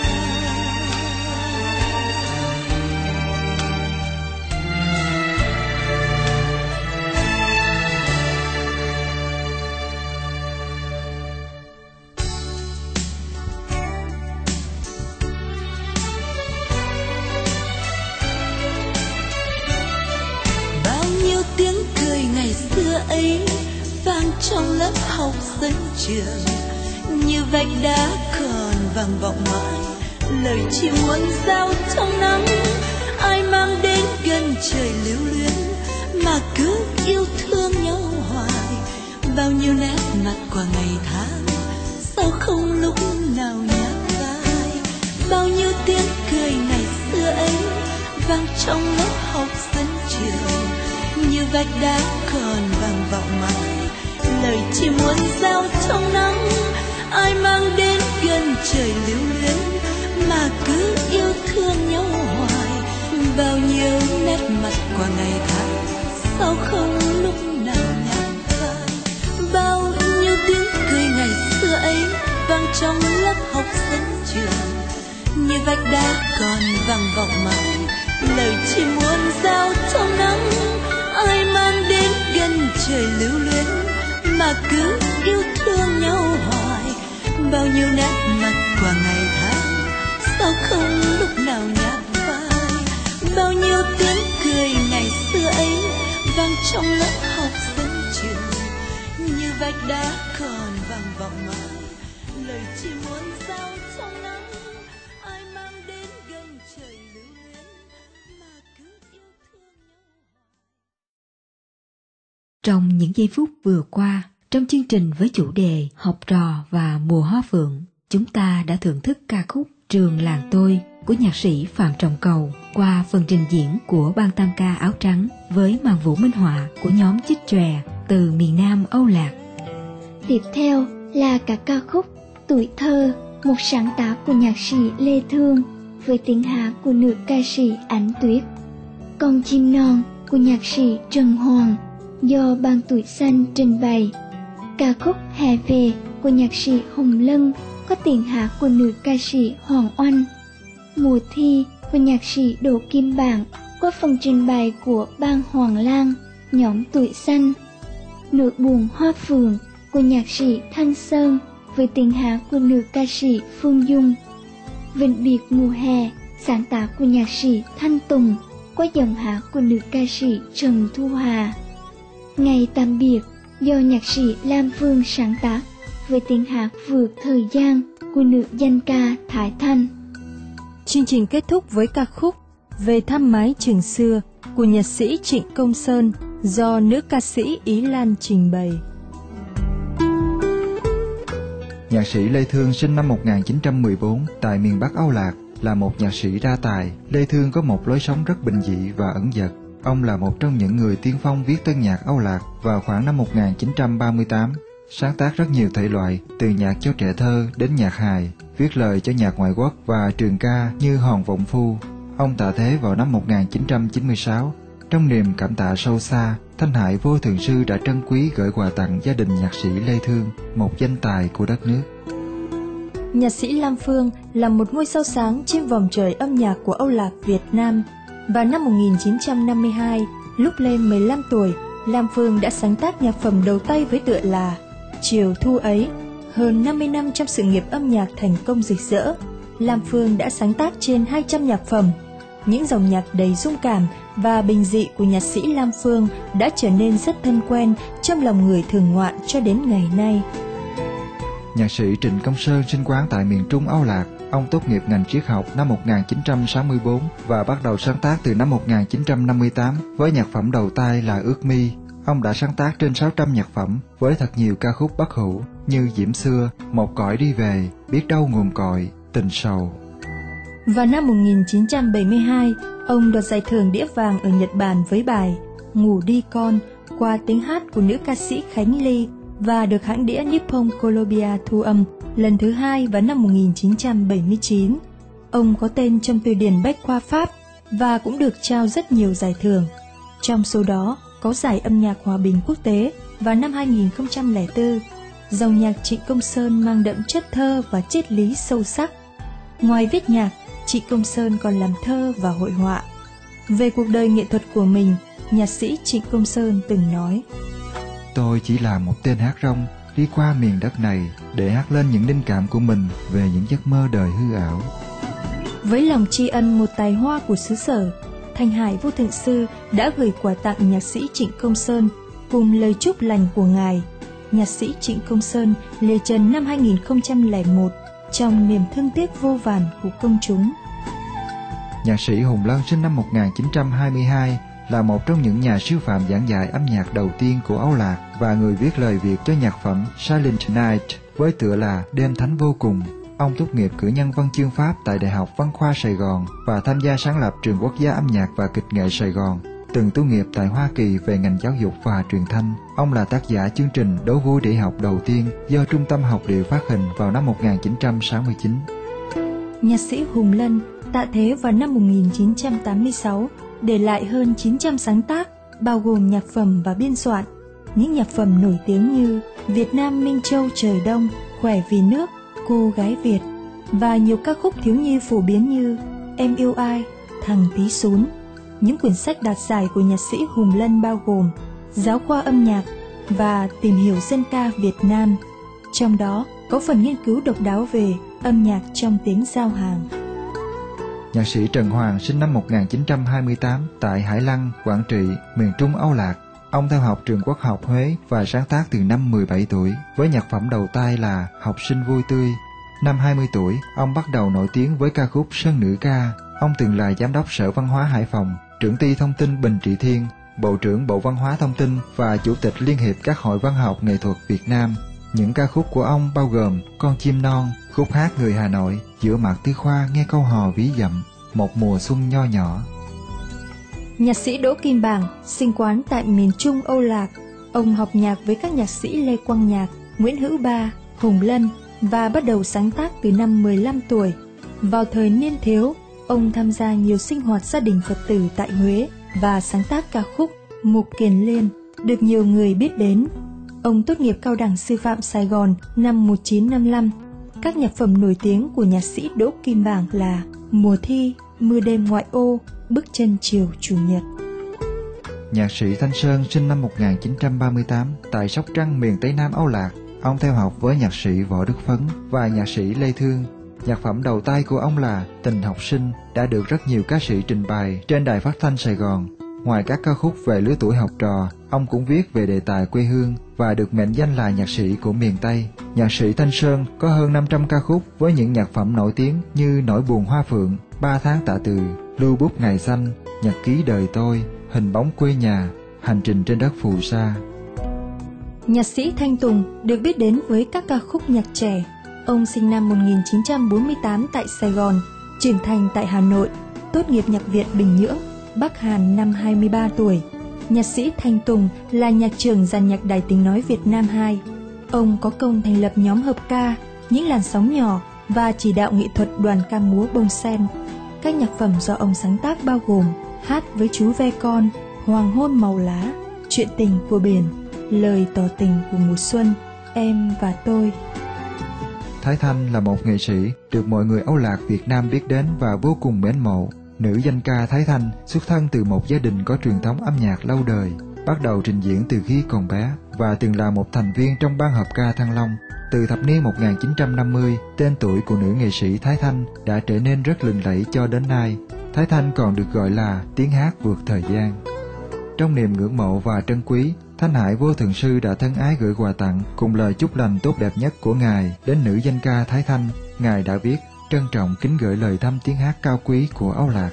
Tiếng cười ngày xưa ấy vang trong lớp học sân trường, như vạch đá còn vang vọng mãi lời chỉ muốn giao trong nắng. Ai mang đến gần trời lưu luyến mà cứ yêu thương nhau hoài, bao nhiêu nét mặt qua ngày tháng sao không lúc nào nhạt phai. Bao nhiêu tiếng cười ngày xưa ấy vang trong lớp học sân trường, như vạch đá còn vang vọng mãi lời chỉ muốn giao trong nắng. Ai mang đến gần trời lưu luyến mà cứ yêu thương nhau hoài, bao nhiêu nét mặt qua ngày tháng sao không lúc nào nhạt phai. Bao nhiêu tiếng cười ngày xưa ấy vang trong lớp học sân trường, như vạch đá còn vang vọng mãi lời chỉ muốn giao trong nắng. Ai mang đến gần trời lưu luyến mà cứ yêu thương nhau hoài, bao nhiêu nét mặt qua ngày tháng sao không lúc nào nhạt phai. Bao nhiêu tiếng cười ngày xưa ấy trong lớp học sân trường, như vách đá còn vang vọng mãi lời chỉ muốn giao trong nắng. Ai mang đến gần trời lưu luyến mà cứ yêu thương nhau. Trong những giây phút vừa qua, trong chương trình với chủ đề Học trò và mùa hoa phượng, chúng ta đã thưởng thức ca khúc Trường làng tôi của nhạc sĩ Phạm Trọng Cầu qua phần trình diễn của ban tăng ca áo trắng với màn vũ minh họa của nhóm Chích Chòe từ miền Nam Âu Lạc. Tiếp theo là các ca khúc Tuổi thơ, một sáng tác của nhạc sĩ Lê Thương với tiếng hát của nữ ca sĩ Ánh Tuyết. Con chim non của nhạc sĩ Trần Hoàng do Ban Tuổi Xanh trình bày. Ca khúc Hè về của nhạc sĩ Hồng Lân có tiếng hát của nữ ca sĩ Hoàng Oanh. Mùa thi của nhạc sĩ Đỗ Kim Bản có phần trình bày của Ban Hoàng Lan, nhóm Tuổi Xanh. Nỗi buồn hoa phượng của nhạc sĩ Thanh Sơn với tiếng hát của nữ ca sĩ Phương Dung. Vĩnh biệt mùa hè, sáng tác của nhạc sĩ Thanh Tùng qua giọng hát của nữ ca sĩ Trần Thu Hà. Ngày tạm biệt do nhạc sĩ Lam Phương sáng tác với tiếng hát vượt thời gian của nữ danh ca Thái Thanh. Chương trình kết thúc với ca khúc Về thăm mái trường xưa của nhạc sĩ Trịnh Công Sơn do nữ ca sĩ Ý Lan trình bày. Nhạc sĩ Lê Thương sinh năm một nghìn chín trăm mười bốn tại miền Bắc Âu Lạc, là một nhạc sĩ đa tài. Lê Thương có một lối sống rất bình dị và ẩn dật. Ông là một trong những người tiên phong viết tân nhạc Âu Lạc vào khoảng năm một nghìn chín trăm ba mươi tám, sáng tác rất nhiều thể loại, từ nhạc cho trẻ thơ đến nhạc hài, viết lời cho nhạc ngoại quốc và trường ca như Hòn Vọng Phu. Ông tạ thế vào năm một nghìn chín trăm chín mươi sáu. Trong niềm cảm tạ sâu xa, Thanh Hải Vô Thượng Sư đã trân quý gửi quà tặng gia đình nhạc sĩ Lê Thương, một danh tài của đất nước. Nhạc sĩ Lam Phương là một ngôi sao sáng trên vòng trời âm nhạc của Âu Lạc Việt Nam. Vào năm một nghìn chín trăm năm mươi hai, lúc lên mười lăm tuổi, Lam Phương đã sáng tác nhạc phẩm đầu tay với tựa là Chiều Thu Ấy. Hơn năm mươi năm trong sự nghiệp âm nhạc thành công rực rỡ, Lam Phương đã sáng tác trên hai trăm nhạc phẩm. Những dòng nhạc đầy dung cảm và bình dị của nhạc sĩ Lam Phương đã trở nên rất thân quen trong lòng người thường ngoạn cho đến ngày nay. Nhạc sĩ Trịnh Công Sơn sinh quán tại miền Trung Âu Lạc. Ông tốt nghiệp ngành triết học năm một nghìn chín trăm sáu mươi tư và bắt đầu sáng tác từ năm một nghìn chín trăm năm mươi tám với nhạc phẩm đầu tay là Ước Mi. Ông đã sáng tác trên sáu trăm nhạc phẩm với thật nhiều ca khúc bất hủ như Diễm Xưa, Một Cõi Đi Về, Biết Đâu Nguồn Cội, Tình Sầu. Vào năm một nghìn chín trăm bảy mươi hai, ông đoạt giải thưởng đĩa vàng ở Nhật Bản với bài Ngủ Đi Con qua tiếng hát của nữ ca sĩ Khánh Ly và được hãng đĩa Nippon Columbia thu âm lần thứ hai vào năm một nghìn chín trăm bảy mươi chín. Ông có tên trong từ điển Bách khoa Pháp và cũng được trao rất nhiều giải thưởng. Trong số đó có giải âm nhạc hòa bình quốc tế vào năm hai nghìn không trăm lẻ bốn. Dòng nhạc Trịnh Công Sơn mang đậm chất thơ và triết lý sâu sắc. Ngoài viết nhạc, Trịnh Công Sơn còn làm thơ và hội họa. Về cuộc đời nghệ thuật của mình, nhạc sĩ Trịnh Công Sơn từng nói: Tôi chỉ là một tên hát rong đi qua miền đất này để hát lên những linh cảm của mình về những giấc mơ đời hư ảo. Với lòng tri ân một tài hoa của xứ sở, Thanh Hải Vô Thượng Sư đã gửi quà tặng nhạc sĩ Trịnh Công Sơn cùng lời chúc lành của ngài. Nhạc sĩ Trịnh Công Sơn lìa trần năm hai nghìn không trăm lẻ một trong niềm thương tiếc vô vàn của công chúng. Nhạc sĩ Hùng Lân sinh năm một nghìn chín trăm hai mươi hai, là một trong những nhà sư phạm giảng dạy âm nhạc đầu tiên của Âu Lạc và người viết lời Việt cho nhạc phẩm Silent Night với tựa là Đêm Thánh Vô Cùng. Ông tốt nghiệp cử nhân văn chương Pháp tại Đại học Văn khoa Sài Gòn và tham gia sáng lập Trường Quốc gia âm nhạc và kịch nghệ Sài Gòn. Từng tu nghiệp tại Hoa Kỳ về ngành giáo dục và truyền thanh. Ông là tác giả chương trình Đố vui để học đầu tiên do Trung tâm Học điệu phát hành vào năm một nghìn chín trăm sáu mươi chín. Nhạc sĩ Hùng Lân tạ thế vào năm một nghìn chín trăm tám mươi sáu, để lại hơn chín trăm sáng tác, bao gồm nhạc phẩm và biên soạn. Những nhạc phẩm nổi tiếng như Việt Nam Minh Châu Trời Đông, Khỏe Vì Nước, Cô Gái Việt và nhiều ca khúc thiếu nhi phổ biến như Em Yêu Ai, Thằng Tí Xún. Những quyển sách đạt giải của nhạc sĩ Hùng Lân bao gồm Giáo khoa âm nhạc và Tìm hiểu dân ca Việt Nam. Trong đó có phần nghiên cứu độc đáo về âm nhạc trong tiếng giao hàng. Nhạc sĩ Trần Hoàng sinh năm một nghìn chín trăm hai mươi tám tại Hải Lăng, Quảng Trị, miền Trung Âu Lạc. Ông theo học trường Quốc học Huế và sáng tác từ năm mười bảy tuổi, với nhạc phẩm đầu tay là Học sinh vui tươi. Năm hai mươi tuổi, ông bắt đầu nổi tiếng với ca khúc Sơn Nữ Ca. Ông từng là Giám đốc Sở Văn hóa Hải Phòng, trưởng ty thông tin Bình Trị Thiên, Bộ trưởng Bộ Văn hóa Thông tin và Chủ tịch Liên hiệp các hội văn học nghệ thuật Việt Nam. Những ca khúc của ông bao gồm Con chim non, khúc hát người Hà Nội, Giữa mặt Tư Khoa nghe câu hò ví dặm, Một mùa xuân nho nhỏ. Nhạc sĩ Đỗ Kim Bảng sinh quán tại miền Trung Âu Lạc. Ông học nhạc với các nhạc sĩ Lê Quang Nhạc, Nguyễn Hữu Ba, Hùng Lân và bắt đầu sáng tác từ năm mười lăm tuổi. Vào thời niên thiếu, ông tham gia nhiều sinh hoạt gia đình Phật tử tại Huế và sáng tác ca khúc Mục Kiền Liên, được nhiều người biết đến. Ông tốt nghiệp Cao đẳng Sư phạm Sài Gòn năm một nghìn chín trăm năm mươi lăm. Các nhạc phẩm nổi tiếng của nhạc sĩ Đỗ Kim Bảng là Mùa Thi, Mưa Đêm Ngoại Ô, Bước Chân Chiều Chủ Nhật. Nhạc sĩ Thanh Sơn sinh năm một nghìn chín trăm ba mươi tám tại Sóc Trăng, miền Tây Nam Âu Lạc. Ông theo học với nhạc sĩ Võ Đức Phấn và nhạc sĩ Lê Thương. Nhạc phẩm đầu tay của ông là Tình Học Sinh, đã được rất nhiều ca sĩ trình bày trên đài phát thanh Sài Gòn. Ngoài các ca khúc về lứa tuổi học trò, ông cũng viết về đề tài quê hương và được mệnh danh là nhạc sĩ của miền Tây. Nhạc sĩ Thanh Sơn có hơn năm trăm ca khúc với những nhạc phẩm nổi tiếng như Nỗi buồn hoa phượng, Ba tháng tạ từ, Lưu bút ngày xanh, Nhật ký đời tôi, Hình bóng quê nhà, Hành trình trên đất phù sa. Nhạc sĩ Thanh Tùng được biết đến với các ca khúc nhạc trẻ. Ông sinh năm một nghìn chín trăm bốn mươi tám tại Sài Gòn, trưởng thành tại Hà Nội, tốt nghiệp Nhạc viện Bình Nhưỡng, Bắc Hàn năm hai mươi ba tuổi. Nhạc sĩ Thanh Tùng là nhạc trưởng dàn nhạc Đài Tiếng Nói Việt Nam hai. Ông có công thành lập nhóm hợp ca Những Làn Sóng Nhỏ và chỉ đạo nghệ thuật đoàn ca múa Bông Sen. Các nhạc phẩm do ông sáng tác bao gồm Hát với chú ve con, Hoàng hôn màu lá, Chuyện tình của biển, Lời tỏ tình của mùa xuân, Em và tôi. Thái Thanh là một nghệ sĩ được mọi người Âu Lạc Việt Nam biết đến và vô cùng mến mộ. Nữ danh ca Thái Thanh xuất thân từ một gia đình có truyền thống âm nhạc lâu đời, bắt đầu trình diễn từ khi còn bé và từng là một thành viên trong ban hợp ca Thăng Long. Từ thập niên một nghìn chín trăm năm mươi, tên tuổi của nữ nghệ sĩ Thái Thanh đã trở nên rất lừng lẫy cho đến nay. Thái Thanh còn được gọi là tiếng hát vượt thời gian. Trong niềm ngưỡng mộ và trân quý, Thanh Hải Vô Thượng Sư đã thân ái gửi quà tặng cùng lời chúc lành tốt đẹp nhất của Ngài đến nữ danh ca Thái Thanh. Ngài đã viết: trân trọng kính gửi lời thăm tiếng hát cao quý của Âu Lạc.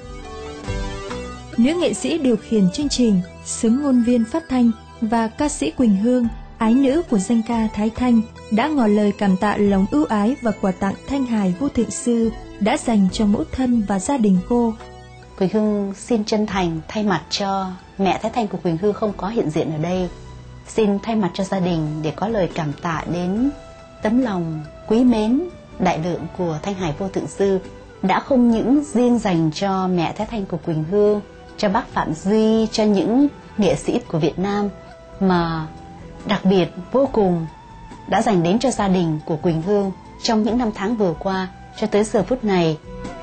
Nữ nghệ sĩ điều khiển chương trình, xướng ngôn viên phát thanh và ca sĩ Quỳnh Hương, ái nữ của danh ca Thái Thanh, đã ngỏ lời cảm tạ lòng ưu ái và quà tặng Thanh Hải Vô Thượng Sư đã dành cho mẫu thân và gia đình cô. Quỳnh Hương xin chân thành thay mặt cho mẹ Thái Thanh của Quỳnh Hương không có hiện diện ở đây, xin thay mặt cho gia đình để có lời cảm tạ đến tấm lòng quý mến đại lượng của Thanh Hải Vô Thượng Sư, đã không những riêng dành cho mẹ Thái Thanh của Quỳnh Hương, cho bác Phạm Duy, cho những nghệ sĩ của Việt Nam, mà đặc biệt vô cùng đã dành đến cho gia đình của Quỳnh Hương trong những năm tháng vừa qua cho tới giờ phút này.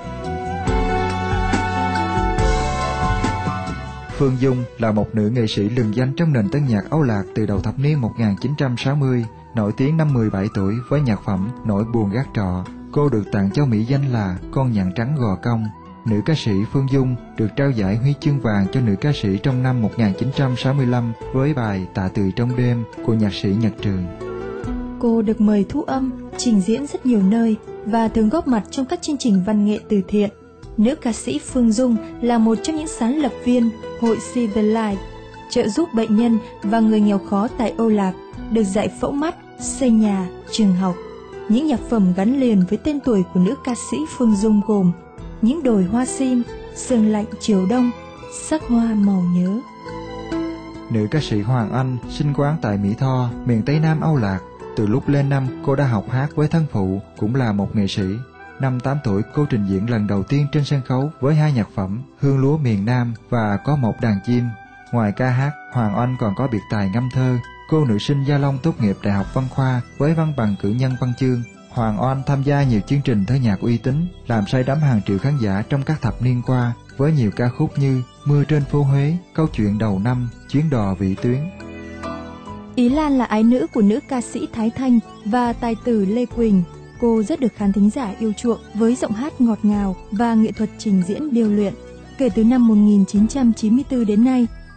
Phương Dung là một nữ nghệ sĩ lừng danh trong nền tân nhạc Âu Lạc từ đầu thập niên một nghìn chín trăm sáu mươi, nổi tiếng năm mười bảy tuổi với nhạc phẩm Nỗi buồn gác trọ. Cô được tặng cho mỹ danh là Con nhạn trắng gò công. Nữ ca sĩ Phương Dung được trao giải huy chương vàng cho nữ ca sĩ trong năm một nghìn chín trăm sáu mươi lăm với bài Tạ từ trong đêm của nhạc sĩ Nhật Trường. Cô được mời thu âm, trình diễn rất nhiều nơi và thường góp mặt trong các chương trình văn nghệ từ thiện. Nữ ca sĩ Phương Dung là một trong những sáng lập viên Hội See the Light, trợ giúp bệnh nhân và người nghèo khó tại Âu Lạc được dạy phẫu mắt, xây nhà, trường học. Những nhạc phẩm gắn liền với tên tuổi của nữ ca sĩ Phương Dung gồm Những đồi hoa sim, Sương lạnh chiều đông, Sắc hoa màu nhớ. Nữ ca sĩ Hoàng Anh sinh quán tại Mỹ Tho, miền Tây Nam Âu Lạc. Từ lúc lên năm, cô đã học hát với thân phụ, cũng là một nghệ sĩ. Năm tám tuổi, cô trình diễn lần đầu tiên trên sân khấu với hai nhạc phẩm Hương lúa miền Nam và Có một đàn chim. Ngoài ca hát, Hoàng Anh còn có biệt tài ngâm thơ. Cô nữ sinh Gia Long tốt nghiệp Đại học Văn Khoa với văn bằng cử nhân văn chương. Hoàng Oanh tham gia nhiều chương trình thơ nhạc uy tín, làm say đắm hàng triệu khán giả trong các thập niên qua với nhiều ca khúc như Mưa trên phố Huế, Câu chuyện đầu năm, Chuyến đò vị tuyến. Ý Lan là ái nữ của nữ ca sĩ Thái Thanh và tài tử Lê Quỳnh. Cô rất được khán thính giả yêu chuộng với giọng hát ngọt ngào và nghệ thuật trình diễn điêu luyện. Kể từ năm một nghìn chín trăm chín mươi tư đến nay,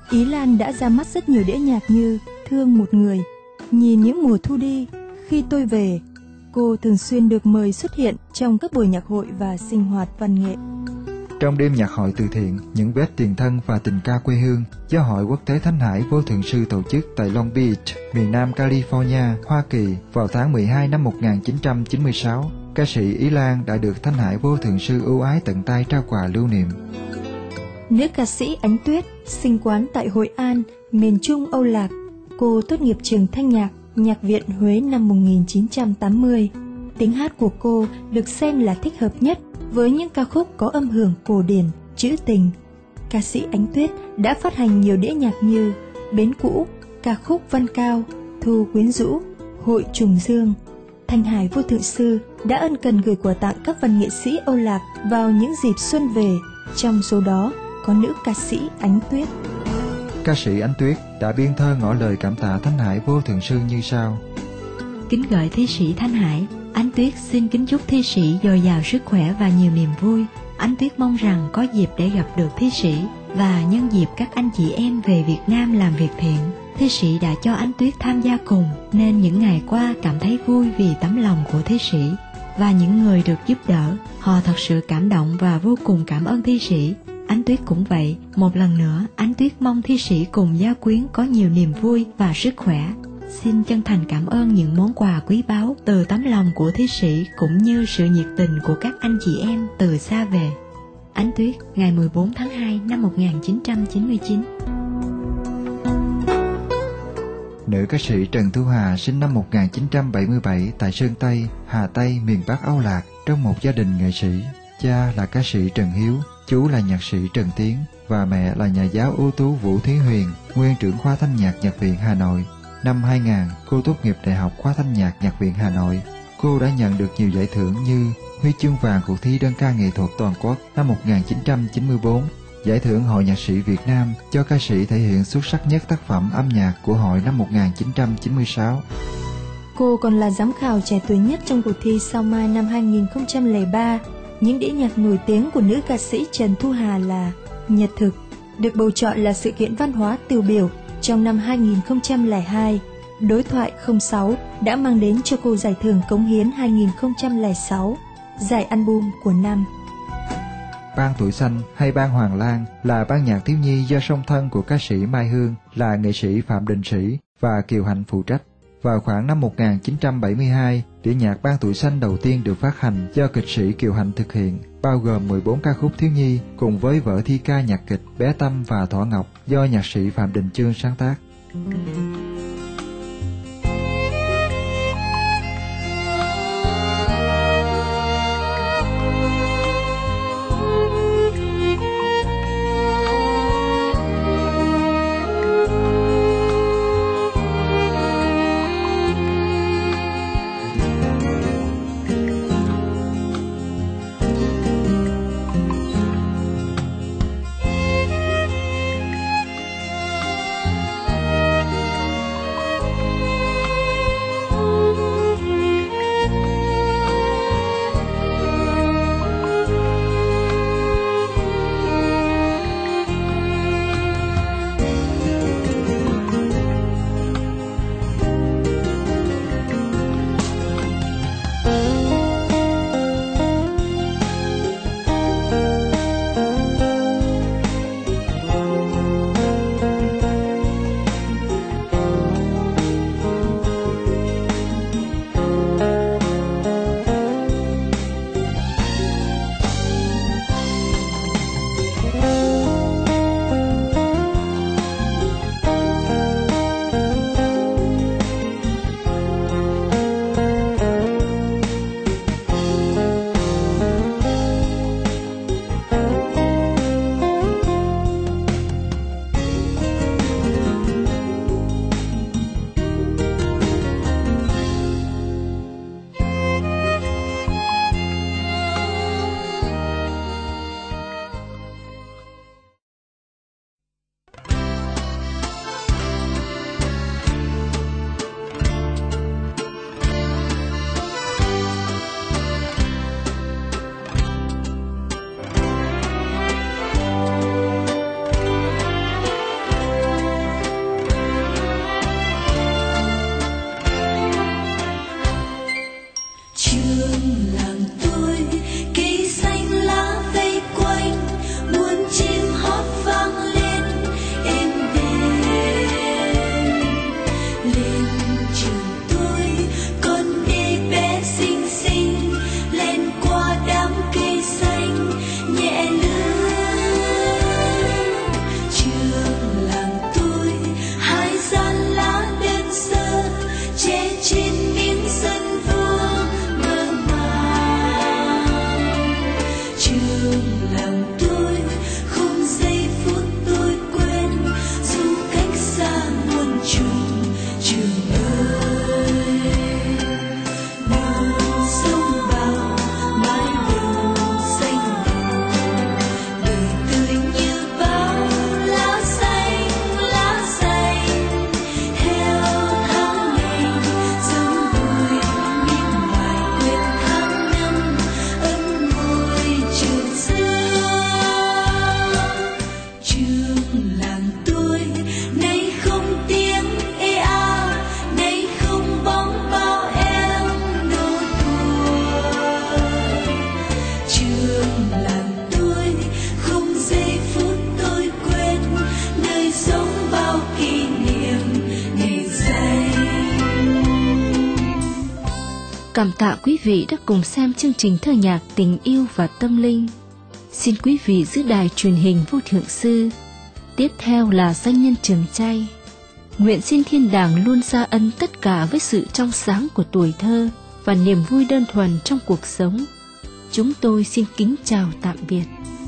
Ý Lan đã ra mắt rất nhiều đĩa nhạc như Thương một người, Nhìn những mùa thu đi, Khi tôi về. Cô thường xuyên được mời xuất hiện trong các buổi nhạc hội và sinh hoạt văn nghệ. Trong đêm nhạc hội từ thiện, những vết tiền thân và tình ca quê hương, Giáo hội Quốc tế Thánh Hải Vô Thượng Sư tổ chức tại Long Beach, miền Nam California, Hoa Kỳ vào tháng mười hai năm một nghìn chín trăm chín mươi sáu, ca sĩ Ý Lan đã được Thánh Hải Vô Thượng Sư ưu ái tận tay trao quà lưu niệm. Nữ ca sĩ Ánh Tuyết sinh quán tại Hội An, miền Trung Âu Lạc. Cô tốt nghiệp trường thanh nhạc, Nhạc viện Huế năm một nghìn chín trăm tám mươi. Tiếng hát của cô được xem là thích hợp nhất với những ca khúc có âm hưởng cổ điển, trữ tình. Ca sĩ Ánh Tuyết đã phát hành nhiều đĩa nhạc như Bến Cũ, ca khúc Văn Cao, Thu Quyến Rũ, Hội Trùng Dương. Thánh Hải Vô Thượng Sư đã ân cần gửi quà tặng các văn nghệ sĩ Âu Lạc vào những dịp xuân về, trong số đó có nữ ca sĩ Ánh Tuyết. Ca sĩ Ánh Tuyết đã biên thơ ngỏ lời cảm tạ Thánh Hải Vô Thượng Sư như sau: Kính gửi thi sĩ Thánh Hải, Ánh Tuyết xin kính chúc thi sĩ dồi dào sức khỏe và nhiều niềm vui. Ánh Tuyết mong rằng có dịp để gặp được thi sĩ và nhân dịp các anh chị em về Việt Nam làm việc thiện. Thi sĩ đã cho Ánh Tuyết tham gia cùng, nên những ngày qua cảm thấy vui vì tấm lòng của thi sĩ và những người được giúp đỡ. Họ thật sự cảm động và vô cùng cảm ơn thi sĩ. Ánh Tuyết cũng vậy. Một lần nữa, Ánh Tuyết mong thi sĩ cùng gia quyến có nhiều niềm vui và sức khỏe. Xin chân thành cảm ơn những món quà quý báu từ tấm lòng của thi sĩ cũng như sự nhiệt tình của các anh chị em từ xa về. Ánh Tuyết, ngày mười bốn tháng hai năm một nghìn chín trăm chín mươi chín. Nữ ca sĩ Trần Thu Hà sinh năm một nghìn chín trăm bảy mươi bảy tại Sơn Tây, Hà Tây, miền Bắc Âu Lạc, trong một gia đình nghệ sĩ. Cha là ca sĩ Trần Hiếu, chú là nhạc sĩ Trần Tiến và mẹ là nhà giáo ưu tú Vũ Thúy Huyền, nguyên trưởng khoa thanh nhạc Nhạc viện Hà Nội. Năm hai nghìn, cô tốt nghiệp Đại học khoa thanh nhạc Nhạc viện Hà Nội. Cô đã nhận được nhiều giải thưởng như Huy chương vàng cuộc thi đơn ca nghệ thuật toàn quốc năm một nghìn chín trăm chín mươi tư, Giải thưởng Hội Nhạc sĩ Việt Nam cho ca sĩ thể hiện xuất sắc nhất tác phẩm âm nhạc của hội năm một nghìn chín trăm chín mươi sáu. Cô còn là giám khảo trẻ tuổi nhất trong cuộc thi Sao Mai năm hai nghìn không trăm lẻ ba. Những đĩa nhạc nổi tiếng của nữ ca sĩ Trần Thu Hà là Nhật Thực, được bầu chọn là sự kiện văn hóa tiêu biểu trong năm hai nghìn không trăm lẻ hai. Đối thoại không sáu đã mang đến cho cô giải thưởng Cống hiến hai nghìn không trăm lẻ sáu, giải album của năm. Ban Tuổi Xanh hay Ban Hoàng Lan là ban nhạc thiếu nhi do song thân của ca sĩ Mai Hương là nghệ sĩ Phạm Đình Sĩ và Kiều Hạnh phụ trách. Vào khoảng năm một nghìn chín trăm bảy mươi hai, đĩa nhạc Ban Tuổi Xanh đầu tiên được phát hành do kịch sĩ Kiều Hạnh thực hiện, bao gồm mười bốn ca khúc thiếu nhi cùng với vở thi ca nhạc kịch Bé Tâm và Thỏ Ngọc do nhạc sĩ Phạm Đình Chương sáng tác. Cảm tạ quý vị đã cùng xem chương trình thơ nhạc tình yêu và tâm linh. Xin quý vị giữ đài truyền hình Vô Thượng Sư. Tiếp theo là danh nhân Trường Chay. Nguyện xin thiên đàng luôn gia ân tất cả với sự trong sáng của tuổi thơ và niềm vui đơn thuần trong cuộc sống. Chúng tôi xin kính chào tạm biệt.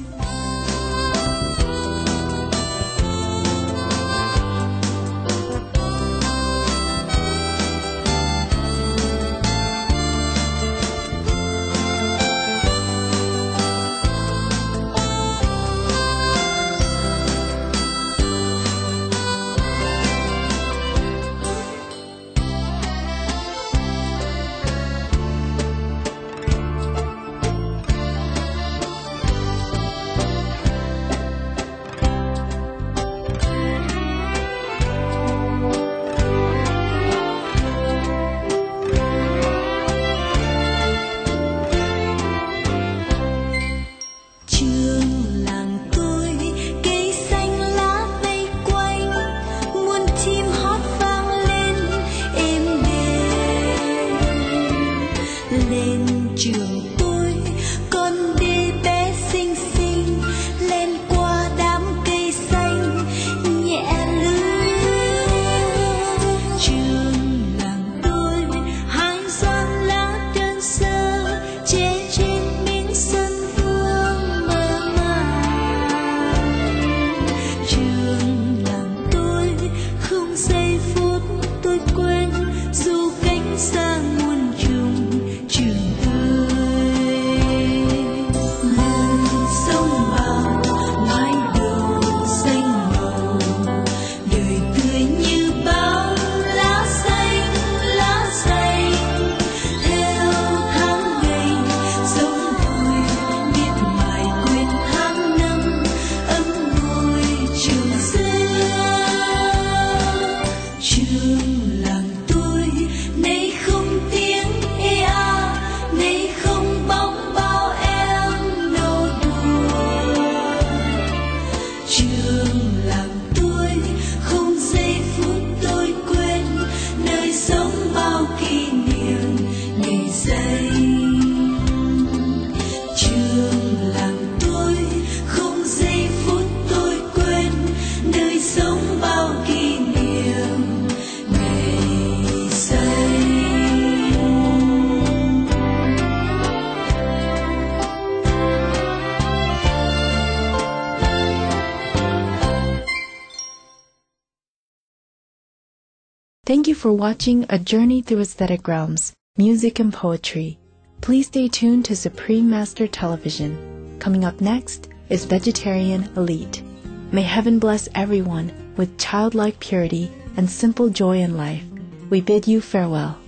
Thank you for watching A Journey Through Aesthetic Realms, Music and Poetry. Please stay tuned to Supreme Master Television. Coming up next is Vegetarian Elite. May heaven bless everyone with childlike purity and simple joy in life. We bid you farewell.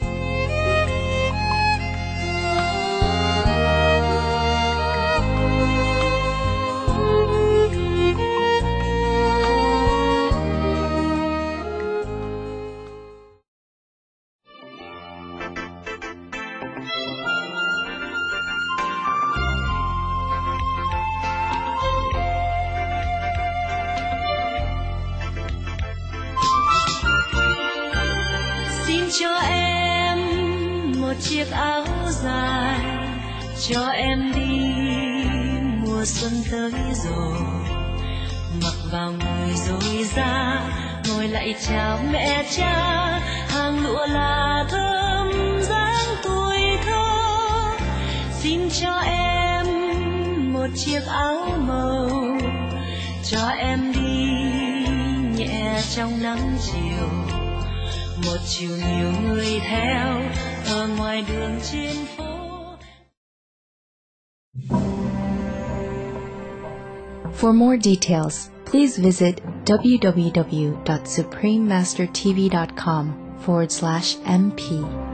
Cho em một chiếc áo dài, cho em đi mùa xuân tới rồi, mặc vào người rồi ra ngồi lại chào mẹ cha, hàng lụa là thơm dáng tuổi thơ. Xin cho em một chiếc áo màu, cho em đi nhẹ trong nắng chiều, một chiều nhiều người theo ở ngoài đường trên phố. For more details, please visit w w w dot supreme master t v dot com forward slash m p.